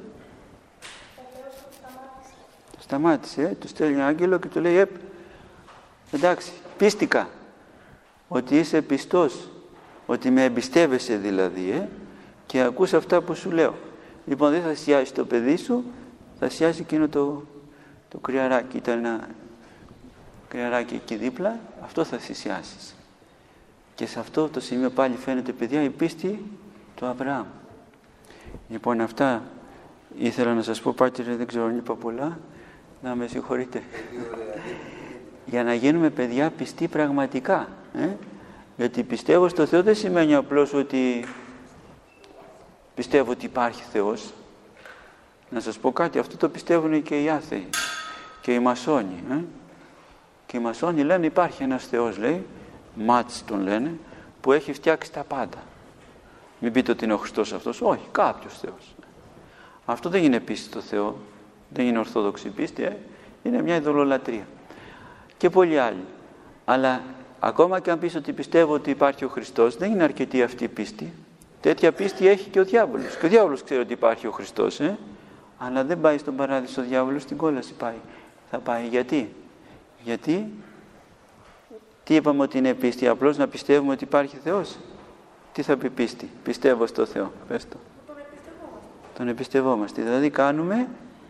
Σταμάτησε, του στέλνει άγγελο και του λέει εντάξει, πίστηκα ότι είσαι πιστός, ότι με εμπιστεύεσαι δηλαδή και ακούς αυτά που σου λέω. Λοιπόν, δεν θα θυσιάσει το παιδί σου, θα θυσιάσει εκείνο το κρυαράκι. Ήταν ένα κρυαράκι εκεί δίπλα, αυτό θα θυσιάσεις. Και σε αυτό το σημείο πάλι φαίνεται, παιδιά, η πίστη του Αβραάμ. Λοιπόν, αυτά ήθελα να σας πω, Πάτερ, δεν ξέρω αν είπα πολλά, να με συγχωρείτε. Για να γίνουμε παιδιά πιστοί πραγματικά. Γιατί πιστεύω στο Θεό δεν σημαίνει απλώς ότι πιστεύω ότι υπάρχει Θεός. Να σας πω κάτι, αυτό το πιστεύουν και οι άθεοι και οι μασόνοι. Και οι μασόνοι λένε υπάρχει ένας Θεός, λέει, Μάτς τον λένε, που έχει φτιάξει τα πάντα. Μην πείτε ότι είναι ο Χριστός αυτός, όχι, κάποιος Θεός. Αυτό δεν είναι πίστη στο Θεό, δεν είναι ορθόδοξη πίστη, είναι μια ειδωλολατρία. και πολλοί άλλοι. Αλλά ακόμα και αν πεις ότι πιστεύω ότι υπάρχει ο Χριστός, δεν είναι αρκετή αυτή η πίστη. Τέτοια πίστη έχει και ο διάβολος. Και ο διάβολος ξέρει ότι υπάρχει ο Χριστός, αλλά δεν πάει στον παράδεισο ο διάβολος, στην κόλαση πάει. Θα πάει γιατί τι είπαμε ότι είναι πίστη? Απλώς να πιστεύουμε ότι υπάρχει Θεός. Τι θα πει πίστη? Πιστεύω στο Θεό. Πες το. Τον εμπιστευόμαστε. Δηλαδή κάνουμε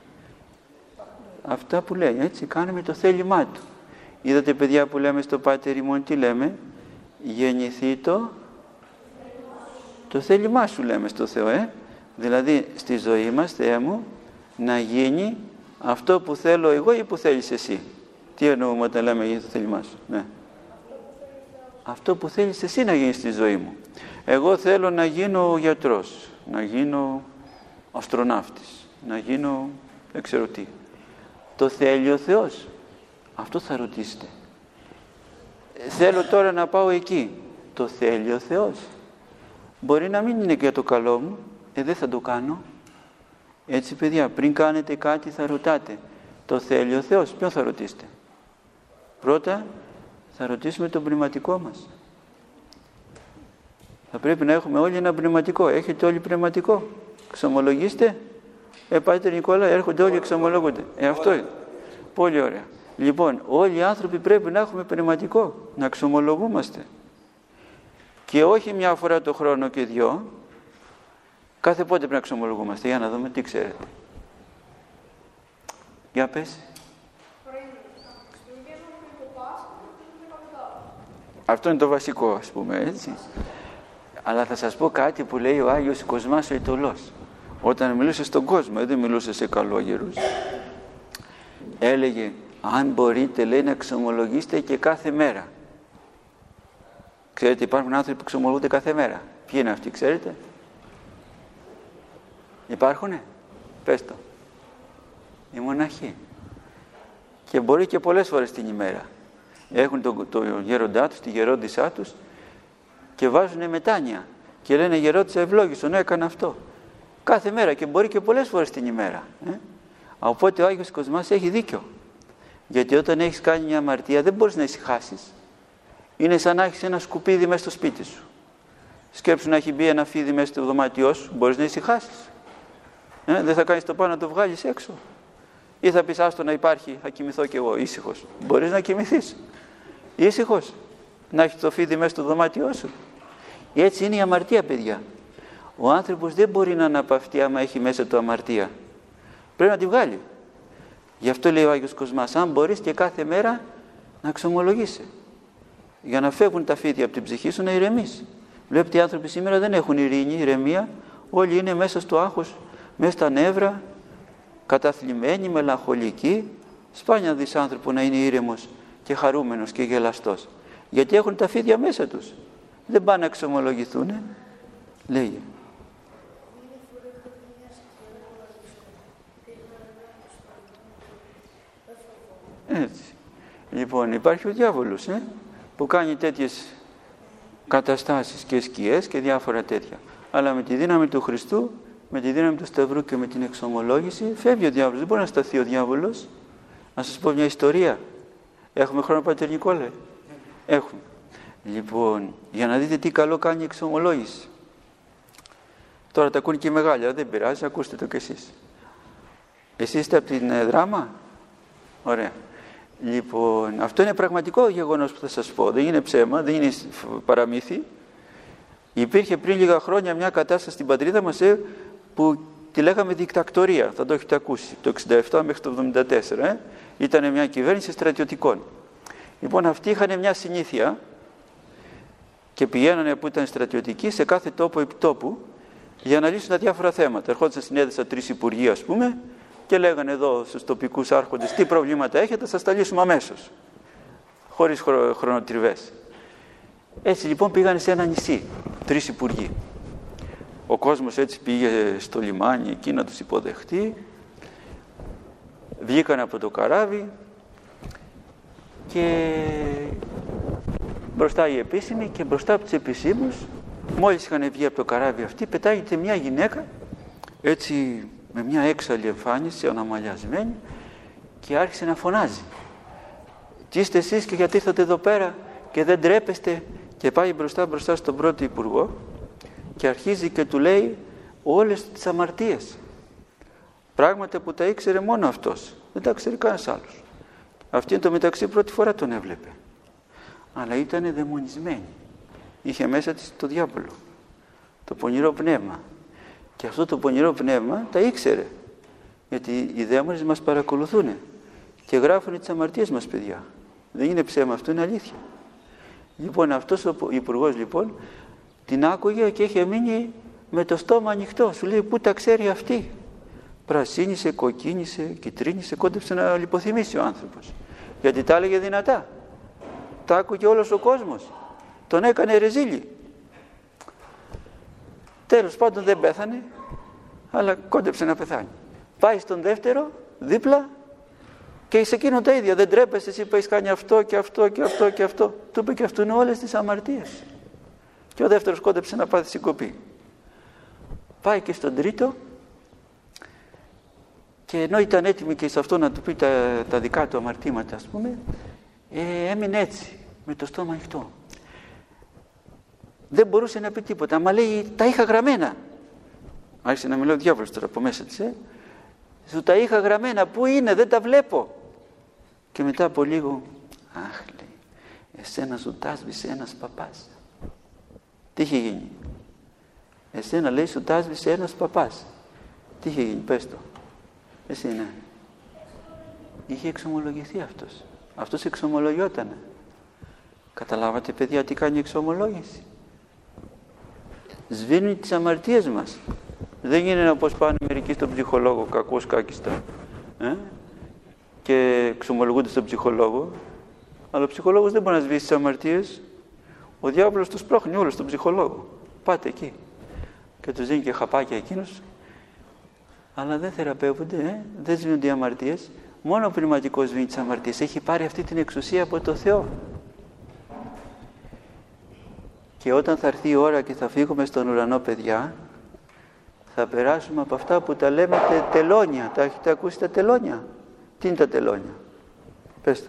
αυτά που λέει, έτσι, κάνουμε το θέλημά του. Είδατε παιδιά που λέμε στο Πάτερ ημών, τι λέμε? Γεννηθεί το θέλημά σου, λέμε στο Θεό, Δηλαδή στη ζωή μας, Θεέ μου, να γίνει αυτό που θέλω εγώ ή που θέλεις εσύ. Τι εννοούμε όταν λέμε για το θέλημά σου? Ναι. Αυτό που θέλεις εσύ να γίνει στη ζωή μου. Εγώ θέλω να γίνω γιατρός, να γίνω αστροναύτης, να γίνω δεν ξέρω τι. Το θέλει ο Θεός? Αυτό θα ρωτήσετε. Θέλω τώρα να πάω εκεί. Το θέλει ο Θεός? Μπορεί να μην είναι και για το καλό μου, δεν θα το κάνω. Έτσι παιδιά, πριν κάνετε κάτι θα ρωτάτε. Το θέλει ο Θεός? Ποιον θα ρωτήσετε? Πρώτα θα ρωτήσουμε τον πνευματικό μας. Θα πρέπει να έχουμε όλοι ένα πνευματικό. Έχετε όλοι πνευματικό? Εξομολογήστε? Πάτερ Νικόλα, έρχονται όλοι, εξομολόγονται. Αυτό είναι. Πολύ ωραία. Λοιπόν, όλοι οι άνθρωποι πρέπει να έχουμε πνευματικό, να εξομολογούμαστε. Και όχι μια φορά το χρόνο και δυο. Κάθε πότε πρέπει να εξομολογούμαστε? Για να δούμε τι ξέρετε. Για πες. Αυτό είναι το βασικό, ας πούμε, έτσι. Αλλά θα σας πω κάτι που λέει ο Άγιος Κοσμάς ο Ιτωλός. Όταν μιλούσε στον κόσμο, δεν μιλούσε σε καλόγερους. Έλεγε, αν μπορείτε, λέει, να εξομολογήσετε και κάθε μέρα. Ξέρετε, υπάρχουν άνθρωποι που εξομολογούνται κάθε μέρα. Ποιοι είναι αυτοί, ξέρετε? Υπάρχουνε? Πες το. Οι μοναχοί. Και μπορεί και πολλές φορές την ημέρα. Έχουν το γέροντά τους, τη γερόντισά τους και βάζουν μετάνοια. Και λένε, γερόντισσα ευλόγησον, έκανα αυτό. Κάθε μέρα και μπορεί και πολλές φορές την ημέρα. Οπότε ο Άγιος Κοσμάς έχει δίκιο. Γιατί όταν έχεις κάνει μια αμαρτία δεν μπορείς να ησυχάσεις. Είναι σαν να έχεις ένα σκουπίδι μέσα στο σπίτι σου. Σκέψου να έχει μπει ένα φίδι μέσα στο δωμάτιό σου, μπορείς να ησυχάσεις? Δεν θα κάνεις το πάνω να το βγάλεις έξω? Ή θα πεις, άστο να υπάρχει, θα κοιμηθώ κι εγώ, ήσυχος? Μπορείς να κοιμηθείς ήσυχος? Να έχεις το φίδι μέσα στο δωμάτιό σου? Έτσι είναι η αμαρτία, παιδιά. Ο άνθρωπος δεν μπορεί να αναπαυτεί άμα έχει μέσα του αμαρτία. Πρέπει να τη βγάλει. Γι' αυτό λέει ο Άγιος Κοσμάς, αν μπορείς και κάθε μέρα να εξομολογείσαι. Για να φεύγουν τα φίδια από την ψυχή σου, να ηρεμείς. Βλέπετε, οι άνθρωποι σήμερα δεν έχουν ειρήνη, ηρεμία. Όλοι είναι μέσα στο άγχος, μέσα στα νεύρα, καταθλιμμένοι, μελαγχολικοί. Σπάνια δεις άνθρωπο να είναι ήρεμος και χαρούμενος και γελαστός. Γιατί έχουν τα φίδια μέσα τους. Δεν πάνε να εξομολογηθούν. Λέγε. Έτσι. Λοιπόν, υπάρχει ο διάβολος που κάνει τέτοιες καταστάσεις και σκιές και διάφορα τέτοια. Αλλά με τη δύναμη του Χριστού, με τη δύναμη του Σταυρού και με την εξομολόγηση φεύγει ο διάβολος. Δεν μπορεί να σταθεί ο διάβολος. Να σας πω μια ιστορία. Έχουμε χρόνο, Πάτερ Νικόλα? Έχουμε. Λοιπόν, για να δείτε τι καλό κάνει η εξομολόγηση. Τώρα τα ακούν και οι μεγάλοι, αλλά δεν πειράζει, ακούστε το κι εσείς. Εσείς είστε από την Δράμα? Ωραία. Λοιπόν, αυτό είναι πραγματικό γεγονός που θα σας πω. Δεν είναι ψέμα, δεν είναι παραμύθι. Υπήρχε πριν λίγα χρόνια μια κατάσταση στην πατρίδα μας που τη λέγαμε δικτακτορία. Θα το έχετε ακούσει. Το 1967 μέχρι το 1974. Ήταν μια κυβέρνηση στρατιωτικών. Λοιπόν, αυτοί είχαν μια συνήθεια και πηγαίνανε που ήταν στρατιωτικοί σε κάθε τόπο επιτόπου για να λύσουν τα διάφορα θέματα. Ερχόντουσαν στην έδεσα 3 υπουργοί, ας πούμε, και λέγανε εδώ στους τοπικούς άρχοντες τι προβλήματα έχετε, σας τα λύσουμε αμέσως, χωρίς χρονοτριβές. Έτσι λοιπόν πήγανε σε ένα νησί, 3 υπουργοί. Ο κόσμος έτσι πήγε στο λιμάνι εκεί να τους υποδεχτεί. Βγήκαν από το καράβι και μπροστά οι επίσημοι και μπροστά από τους επισήμους, μόλις είχαν βγει από το καράβι αυτοί, πετάγεται μια γυναίκα έτσι με μια έξαλλη εμφάνιση, αναμαλιασμένη, και άρχισε να φωνάζει. Τι είστε εσείς και γιατί ήρθατε εδώ πέρα και δεν ντρέπεστε? Και πάει μπροστά στον πρώτο υπουργό και αρχίζει και του λέει όλες τις αμαρτίες. Πράγματα που τα ήξερε μόνο αυτός, δεν τα ξέρει κανένας άλλος. Αυτή εν τω μεταξύ πρώτη φορά τον έβλεπε. Αλλά ήταν δαιμονισμένη. Είχε μέσα της το διάβολο, το πονηρό πνεύμα. Και αυτό το πονηρό πνεύμα τα ήξερε. Γιατί οι δαίμονες μας παρακολουθούν και γράφουν τις αμαρτίες μας, παιδιά. Δεν είναι ψέμα, αυτό είναι αλήθεια. Λοιπόν, αυτός ο υπουργός λοιπόν την άκουγε και είχε μείνει με το στόμα ανοιχτό. Σου λέει, πού τα ξέρει αυτή? Πρασίνησε, κοκκίνησε, κιτρίνησε, κόντεψε να λιποθυμήσει ο άνθρωπος. Γιατί τα έλεγε δυνατά. Τα άκουγε όλος ο κόσμος. Τον έκανε ρεζίλι. Τέλος πάντων δεν πέθανε, αλλά κόντεψε να πεθάνει. Πάει στον δεύτερο, δίπλα, και σε εκείνον τα ίδια. Δεν τρέπεσαι εσύ που έχεις κάνει αυτό και αυτό και αυτό και αυτό? Του είπε και αυτού είναι όλες τις αμαρτίες. Και ο δεύτερος κόντεψε να πάθει συγκοπή. Πάει και στον τρίτο, και ενώ ήταν έτοιμη και σε αυτό να του πει τα δικά του αμαρτήματα, ας πούμε, έμεινε έτσι, με το στόμα ανοιχτό. Δεν μπορούσε να πει τίποτα, μα λέει τα είχα γραμμένα. Άρχισε να μιλάει ο διάβολος τώρα από μέσα της. Σου τα είχα γραμμένα, πού είναι, δεν τα βλέπω. Και μετά από λίγο, αχ, λέει, εσένα σου τα άσβησε ένας παπάς. Τι είχε γίνει? Εσένα, λέει, σου τα άσβησε ένας παπάς. Τι είχε γίνει, πες το. Εσύ, ναι. Είχε εξομολογηθεί αυτός. Αυτός εξομολογιότανε. Καταλάβατε, παιδιά, τι κάνει η εξομολόγηση? Σβήνει τις αμαρτίες μας. Δεν είναι όπως πάνε μερικοί στον ψυχολόγο, κακός κάκιστα, και εξομολογούνται στον ψυχολόγο. Αλλά ο ψυχολόγος δεν μπορεί να σβήσει τις αμαρτίες. Ο διάβολος τους πρόχνει όλους στον ψυχολόγο. Πάτε εκεί. Και τους δίνει και χαπάκια εκείνους. Αλλά δεν θεραπεύονται, δεν σβήνονται οι αμαρτίες. Μόνο ο πνευματικός σβήνει τις αμαρτίες. Έχει πάρει αυτή την εξουσία από το Θεό. Και όταν θα έρθει η ώρα και θα φύγουμε στον ουρανό, παιδιά, θα περάσουμε από αυτά που τα λέμε τελώνια. Τα έχετε ακούσει τα τελώνια? Τι είναι τα τελώνια? Πες τα.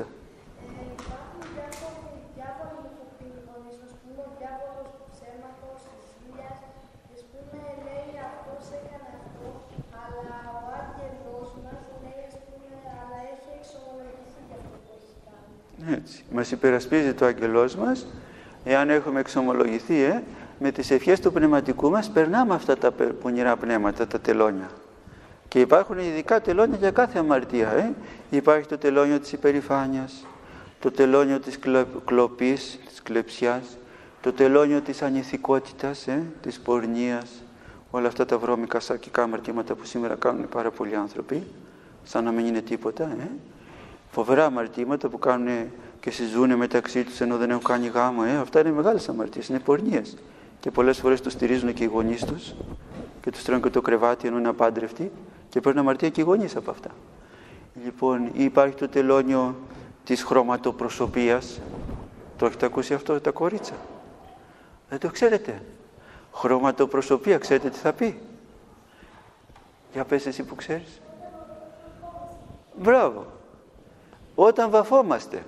Υπάρχουν διάφοροι υποκριτικονείς, ας πούμε, ο διάβολος του ψέματος, της ήλιας, ας πούμε, λέει αυτός έκανε αυτό, αλλά ο άγγελος μας λέει, ας πούμε, αλλά έχει εξομολογηθεί για αυτό που έχει κάνει. Έτσι. Μας υπερασπίζει το άγγελός μας. Εάν έχουμε εξομολογηθεί, με τις ευχές του πνευματικού μας περνάμε αυτά τα πονηρά πνεύματα, τα τελώνια. Και υπάρχουν ειδικά τελώνια για κάθε αμαρτία. Υπάρχει το τελώνιο της υπερηφάνειας, το τελώνιο της κλοπής, της κλεψιάς, το τελώνιο της ανηθικότητας, της πορνείας, όλα αυτά τα βρώμικα σαρκικά αμαρτήματα που σήμερα κάνουν πάρα πολλοί άνθρωποι, σαν να μην είναι τίποτα. Φοβερά αμαρτήματα που κάνουν και συζούν μεταξύ τους ενώ δεν έχουν κάνει γάμο. Αυτά είναι μεγάλες αμαρτίες, είναι πορνείες. Και πολλές φορές τους στηρίζουν και οι γονείς τους και τους τρώνε και το κρεβάτι ενώ είναι απάντρευτοι και παίρνουν αμαρτία και οι γονείς από αυτά. Λοιπόν, υπάρχει το τελώνιο της χρωματοπροσωπίας. Το έχετε ακούσει αυτό τα κορίτσα? Δεν το ξέρετε? Χρωματοπροσωπία, ξέρετε τι θα πει? Για πες εσύ που ξέρεις. Μπράβο. Όταν βαφόμαστε.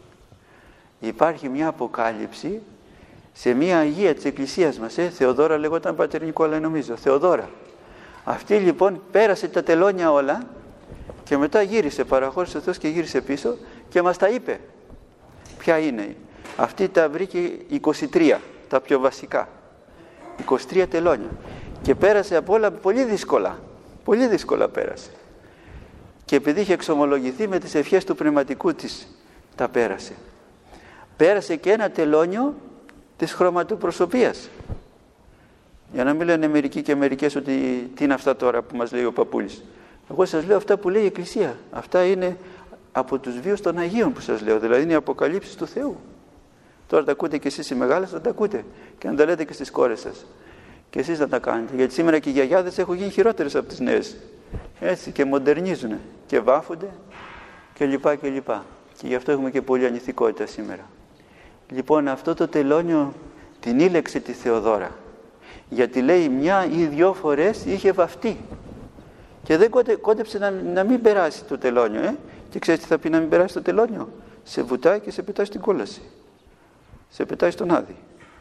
Υπάρχει μια αποκάλυψη σε μια Αγία της Εκκλησίας μας. Θεοδόρα λεγόταν πατέρ Νικόλα, νομίζω. Θεοδόρα. Αυτή λοιπόν πέρασε τα τελώνια όλα και μετά γύρισε, παραχώρησε ο Θεός και γύρισε πίσω και μας τα είπε. Ποια είναι? Αυτή τα βρήκε 23, τα πιο βασικά. 23 τελώνια. Και πέρασε από όλα πολύ δύσκολα. Πολύ δύσκολα πέρασε. Και επειδή είχε εξομολογηθεί με τις ευχές του πνευματικού της, τα πέρασε. Πέρασε και ένα τελώνιο της χρωματοπροσωπίας. Για να μην λένε μερικοί και μερικές ότι τι είναι αυτά τώρα που μας λέει ο παππούλης. Εγώ σας λέω αυτά που λέει η Εκκλησία. Αυτά είναι από τους βίους των Αγίων που σας λέω. Δηλαδή είναι οι αποκαλύψεις του Θεού. Τώρα τα ακούτε και εσείς οι μεγάλες, θα τα ακούτε. Και να τα λέτε και στις κόρες σας. Και εσείς θα τα κάνετε. Γιατί σήμερα και οι γιαγιάδες έχουν γίνει χειρότερες από τις νέες. Έτσι, και μοντερνίζουν και βάφονται και λοιπά και λοιπά. Και γι' αυτό έχουμε και πολλή ανηθικότητα σήμερα. Λοιπόν, αυτό το τελώνιο την ήλεξε τη Θεοδόρα. Γιατί λέει μια ή δυο φορές είχε βαφτεί. Και δεν κόντεψε να μην περάσει το τελώνιο. Και ξέρεις τι θα πει να μην περάσει το τελώνιο? σε βουτάει και σε πετάει στην κόλαση. Σε πετάει στον Άδη.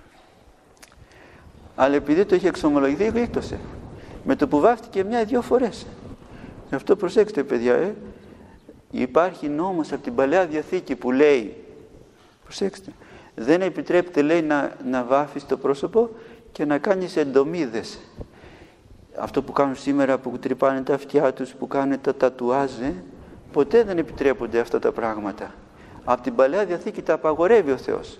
Αλλά επειδή το είχε εξομολογηθεί, γλίτωσε. Με το που βάφτηκε 1-2 φορές. Γι' αυτό προσέξτε, παιδιά, υπάρχει νόμος από την Παλαιά Διαθήκη που λέει, προσέξτε, δεν επιτρέπεται, λέει, να βάφεις το πρόσωπο και να κάνεις εντομίδες. Αυτό που κάνουν σήμερα, που τρυπάνε τα αυτιά τους, που κάνουν τα τατουάζ, ποτέ δεν επιτρέπονται αυτά τα πράγματα. Από την Παλαιά Διαθήκη τα απαγορεύει ο Θεός.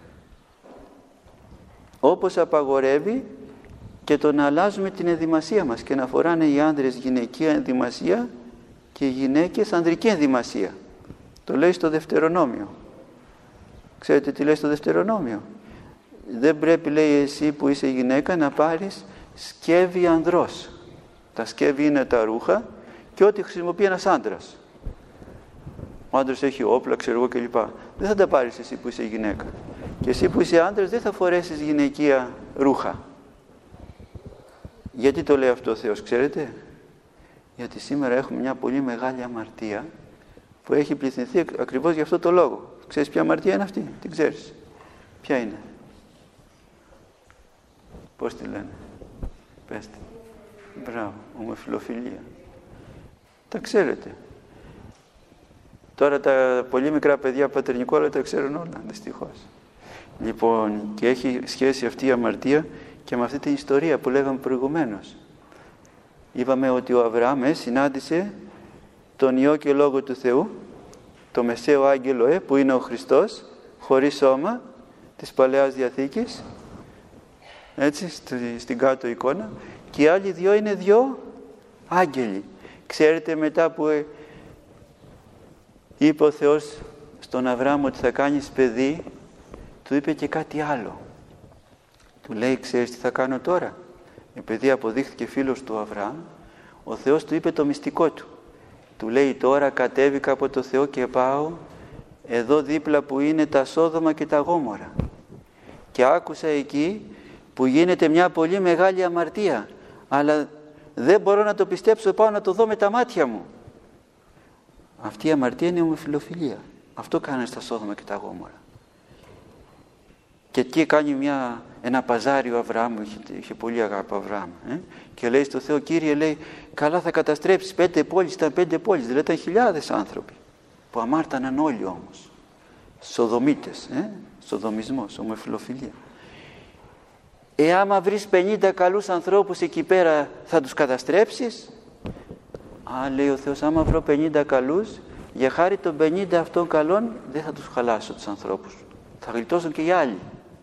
Όπως απαγορεύει και το να αλλάζουμε την ενδυμασία μας και να φοράνε οι άντρες γυναικεία ενδυμασία και οι γυναίκες ανδρική ενδυμασία. Το λέει στο Δευτερονόμιο. Ξέρετε τι λέει στο Δευτερονόμιο? Δεν πρέπει, λέει, εσύ που είσαι γυναίκα να πάρεις σκεύη ανδρός. Τα σκεύη είναι τα ρούχα και ό,τι χρησιμοποιεί ένας άντρας. Ο άντρας έχει όπλα, ξέρω εγώ κλπ. Δεν θα τα πάρεις εσύ που είσαι γυναίκα. Και εσύ που είσαι άντρας δεν θα φορέσεις γυναικεία ρούχα. Γιατί το λέει αυτό ο Θεός, ξέρετε? Γιατί σήμερα έχουμε μια πολύ μεγάλη αμαρτία που έχει πληθυνθεί ακριβώς για αυτό το λόγο. Ξέρεις ποια αμαρτία είναι αυτή? Την ξέρεις? Ποια είναι? Πώς τη λένε? Πέστε. Μπράβο, ομοφιλοφιλία. Τα ξέρετε. Τώρα τα πολύ μικρά παιδιά πατερνικόλα τα ξέρουν όλα, δυστυχώς. Λοιπόν, και έχει σχέση αυτή η αμαρτία και με αυτή την ιστορία που λέγαμε προηγουμένως. Είπαμε ότι ο Αβραάμ συνάντησε τον Υιό και Λόγο του Θεού, το Μεσαίο Άγγελο που είναι ο Χριστός, χωρίς σώμα, της Παλαιάς Διαθήκης, έτσι, στην κάτω εικόνα, και οι άλλοι δυο είναι δυο άγγελοι. Ξέρετε, μετά που είπε ο Θεός στον Αβραάμ ότι θα κάνεις παιδί, του είπε και κάτι άλλο. Του λέει, ξέρεις τι θα κάνω τώρα? Επειδή αποδείχθηκε φίλος του Αβραάμ, ο Θεός του είπε το μυστικό του. Του λέει, τώρα κατέβηκα από το Θεό και πάω εδώ δίπλα που είναι τα Σόδομα και τα Γόμορα. Και άκουσα εκεί που γίνεται μια πολύ μεγάλη αμαρτία, αλλά δεν μπορώ να το πιστέψω, πάω να το δω με τα μάτια μου. Αυτή η αμαρτία είναι η ομοφιλοφιλία. Αυτό κάνανε στα Σόδομα και τα Γόμορα. Και εκεί κάνει ένα παζάρι ο Αβραάμ, είχε πολύ αγάπη ο Αβραάμ, και λέει στο Θεό, Κύριε, λέει, καλά θα καταστρέψεις 5 πόλεις, ήταν 5 πόλεις, δηλαδή ήταν χιλιάδες άνθρωποι, που αμάρταναν όλοι όμως, σοδομίτες, σοδομισμός, ομοφιλοφιλία. Άμα βρεις 50 καλούς ανθρώπους εκεί πέρα, θα τους καταστρέψεις? Λέει ο Θεός, άμα βρω 50 καλούς, για χάρη των 50 αυτών καλών, δεν θα τους χαλάσω τους ανθρώπους, θα γλιτώσουν και οι άλλοι.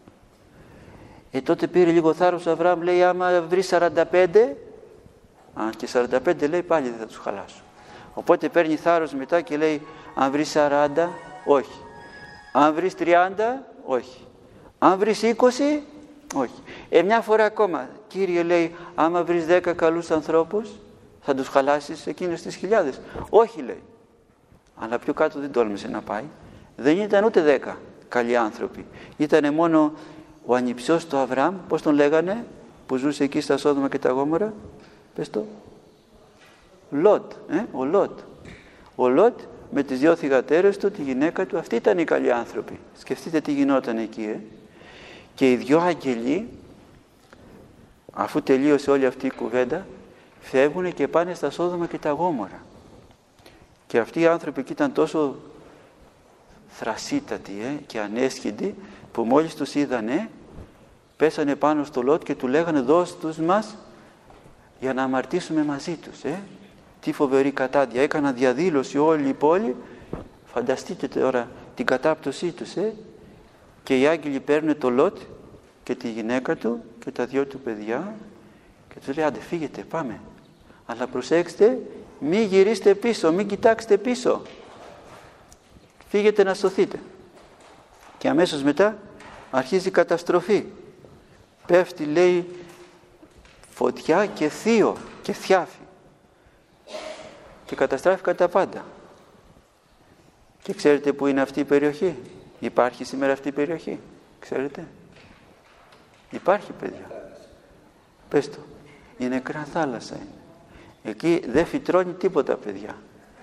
Τότε πήρε λίγο θάρρος ο Αβραάμ, λέει, άμα βρει 45, και 45 λέει, πάλι δεν θα τους χαλάσω. Οπότε παίρνει θάρρος μετά και λέει, αν βρει 40, όχι. Αν βρει 30, όχι. Αν βρει 20, όχι. Μια φορά ακόμα, Κύριε, λέει, άμα βρει 10 καλούς ανθρώπους, θα τους χαλάσεις εκείνες τις χιλιάδες? Όχι, λέει. Αλλά πιο κάτω δεν τόλμησε να πάει. Δεν ήταν ούτε 10 καλοί άνθρωποι. Ήτανε μόνο ο ανιψιός του Αβραάμ, πώς τον λέγανε, που ζούσε εκεί στα Σόδομα και τα Γόμορα? Πες το. Λότ, ο Λότ. Ο Λότ με τις 2 θυγατέρες του, τη γυναίκα του, αυτοί ήταν οι καλοί άνθρωποι. Σκεφτείτε τι γινόταν εκεί. Και οι 2 άγγελοι, αφού τελείωσε όλη αυτή η κουβέντα, φεύγουν και πάνε στα Σόδομα και τα Γόμορα. Και αυτοί οι άνθρωποι εκεί ήταν τόσο θρασίτατοι και ανέσχυντοι, που μόλις τους είδανε, πέσανε πάνω στο Λότ και του λέγανε, δώσ' τους μας για να αμαρτήσουμε μαζί τους. Τι φοβερή κατάδια. Έκαναν διαδήλωση όλη η πόλη. Φανταστείτε τώρα την κατάπτωσή τους. Και οι άγγελοι παίρνουν το Λότ και τη γυναίκα του και τα 2 του παιδιά και τους λέει, άντε φύγετε, πάμε. Αλλά προσέξτε, μη γυρίστε πίσω, μην κοιτάξετε πίσω. Φύγετε να σωθείτε. Και αμέσως μετά αρχίζει η καταστροφή. Πέφτει, λέει, φωτιά και θείο και θιάφη. Και καταστράφηκαν τα πάντα. Και ξέρετε που είναι αυτή η περιοχή? Υπάρχει σήμερα αυτή η περιοχή? Ξέρετε? Υπάρχει, παιδιά. Πες το. Η νεκρά θάλασσα είναι. Εκεί δεν φυτρώνει τίποτα, παιδιά.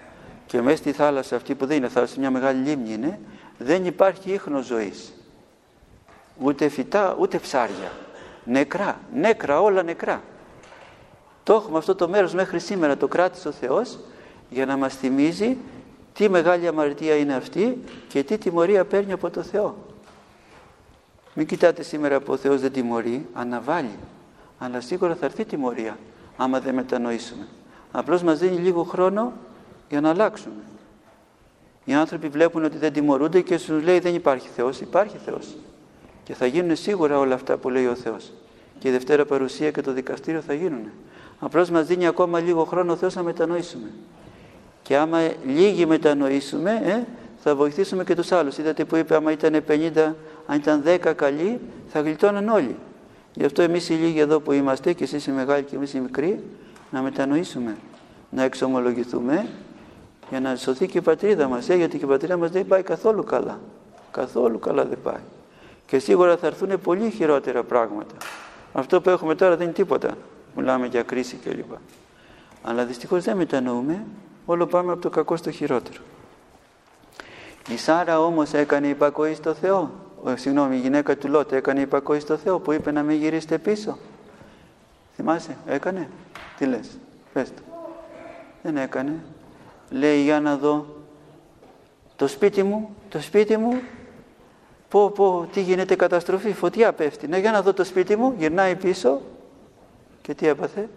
και μέσα στη θάλασσα αυτή που δεν είναι θάλασσα, μια μεγάλη λίμνη είναι, δεν υπάρχει ίχνος ζωής. Ούτε φυτά, ούτε ψάρια. Νεκρά, νέκρα, όλα νεκρά. Το έχουμε αυτό το μέρος μέχρι σήμερα, το κράτησε ο Θεός για να μας θυμίζει τι μεγάλη αμαρτία είναι αυτή και τι τιμωρία παίρνει από το Θεό. Μην κοιτάτε σήμερα που ο Θεός δεν τιμωρεί, αναβάλει. Αλλά σίγουρα θα έρθει τιμωρία άμα δεν μετανοήσουμε. Απλώς μας δίνει λίγο χρόνο για να αλλάξουμε. Οι άνθρωποι βλέπουν ότι δεν τιμωρούνται και σου λέει δεν υπάρχει Θεός. Υπάρχει Θεός. Και θα γίνουν σίγουρα όλα αυτά που λέει ο Θεός. Και η Δευτέρα Παρουσία και το δικαστήριο θα γίνουν. Απλώς μας δίνει ακόμα λίγο χρόνο ο Θεός να μετανοήσουμε. Και άμα λίγοι μετανοήσουμε, θα βοηθήσουμε και τους άλλους. Είδατε που είπε, άμα ήταν 50, αν ήταν 10 καλοί, θα γλιτώναν όλοι. Γι' αυτό εμείς οι λίγοι εδώ που είμαστε, και εσείς οι μεγάλοι και εμείς οι μικροί, να μετανοήσουμε, να εξομολογηθούμε, για να σωθεί και η πατρίδα μας. Γιατί και η πατρίδα μας δεν πάει καθόλου καλά. Καθόλου καλά δεν πάει. Και σίγουρα θα έρθουν πολύ χειρότερα πράγματα. Αυτό που έχουμε τώρα δεν είναι τίποτα. Μιλάμε για κρίση κλπ. Αλλά δυστυχώς δεν μετανοούμε, όλο πάμε από το κακό στο χειρότερο. Η Σάρα όμως έκανε υπακοή στο Θεό. Η γυναίκα του Λότ έκανε υπακοή στο Θεό που είπε να μην γυρίσετε πίσω. Θυμάσαι, έκανε. Τι λες, πες το. Δεν έκανε. Λέει, για να δω το σπίτι μου, τι γίνεται, καταστροφή, φωτιά πέφτει. Ναι, για να δω το σπίτι μου, γυρνάει πίσω και τι έπαθε.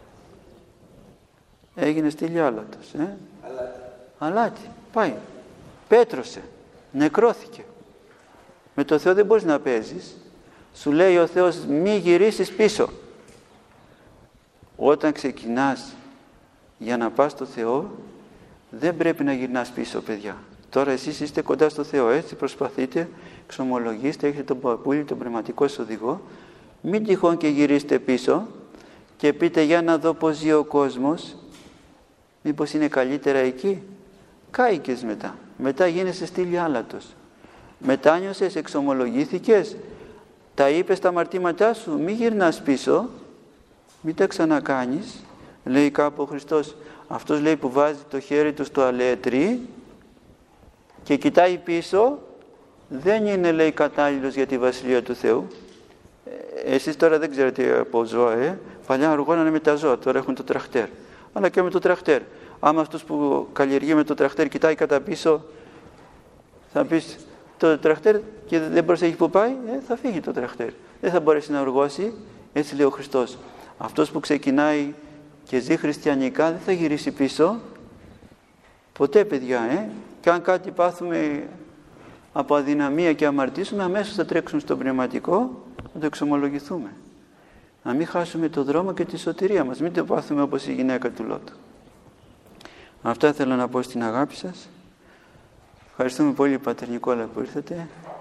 Έγινε στυλιάλατος. Αλάτι, πάει. Πέτρωσε, νεκρώθηκε. Με το Θεό δεν μπορείς να παίζεις. Σου λέει ο Θεός μη γυρίσεις πίσω. Όταν ξεκινάς για να πας στο Θεό, δεν πρέπει να γυρνάς πίσω, παιδιά. Τώρα εσείς είστε κοντά στο Θεό, έτσι προσπαθείτε, εξομολογήστε, έχετε τον παππούλι, τον πνευματικό σας οδηγό. Μην τυχόν και γυρίσετε πίσω και πείτε για να δω πώς ζει ο κόσμος. Μήπως είναι καλύτερα εκεί. Κάηκες μετά. Μετά γίνεσαι στήλη άλατος. Μετάνιωσες, εξομολογήθηκες, τα είπες τα αμαρτήματά σου, μη γυρνάς πίσω, μην τα ξανακάνεις. Λέει κάπου ο Χριστός, αυτός λέει που βάζει το χέρι του στο αλέτρι και κοιτάει πίσω, δεν είναι, λέει, κατάλληλος για τη Βασιλεία του Θεού. Εσείς τώρα δεν ξέρετε από ζώα, παλιά αργώνανε με τα ζώα, τώρα έχουν το τραχτέρ. Αλλά και με το τραχτέρ. Άμα αυτός που καλλιεργεί με το τραχτέρ κοιτάει κατά πίσω, θα πεις το τραχτέρ και δεν προσέχει που πάει, θα φύγει το τραχτέρ. Δεν θα μπορέσει να οργώσει. Έτσι λέει ο Χριστός. Αυτός που ξεκινάει και ζει χριστιανικά δεν θα γυρίσει πίσω. Ποτέ, παιδιά, Και αν κάτι πάθουμε από αδυναμία και αμαρτήσουμε, αμέσως θα τρέξουμε στο πνευματικό να το εξομολογηθούμε. Να μην χάσουμε το δρόμο και τη σωτηρία μας. Μην το πάθουμε όπως η γυναίκα του Λότ. Αυτά θέλω να πω στην αγάπη σας. Ευχαριστούμε πολύ, Πατέρ Νικόλα, που ήρθατε.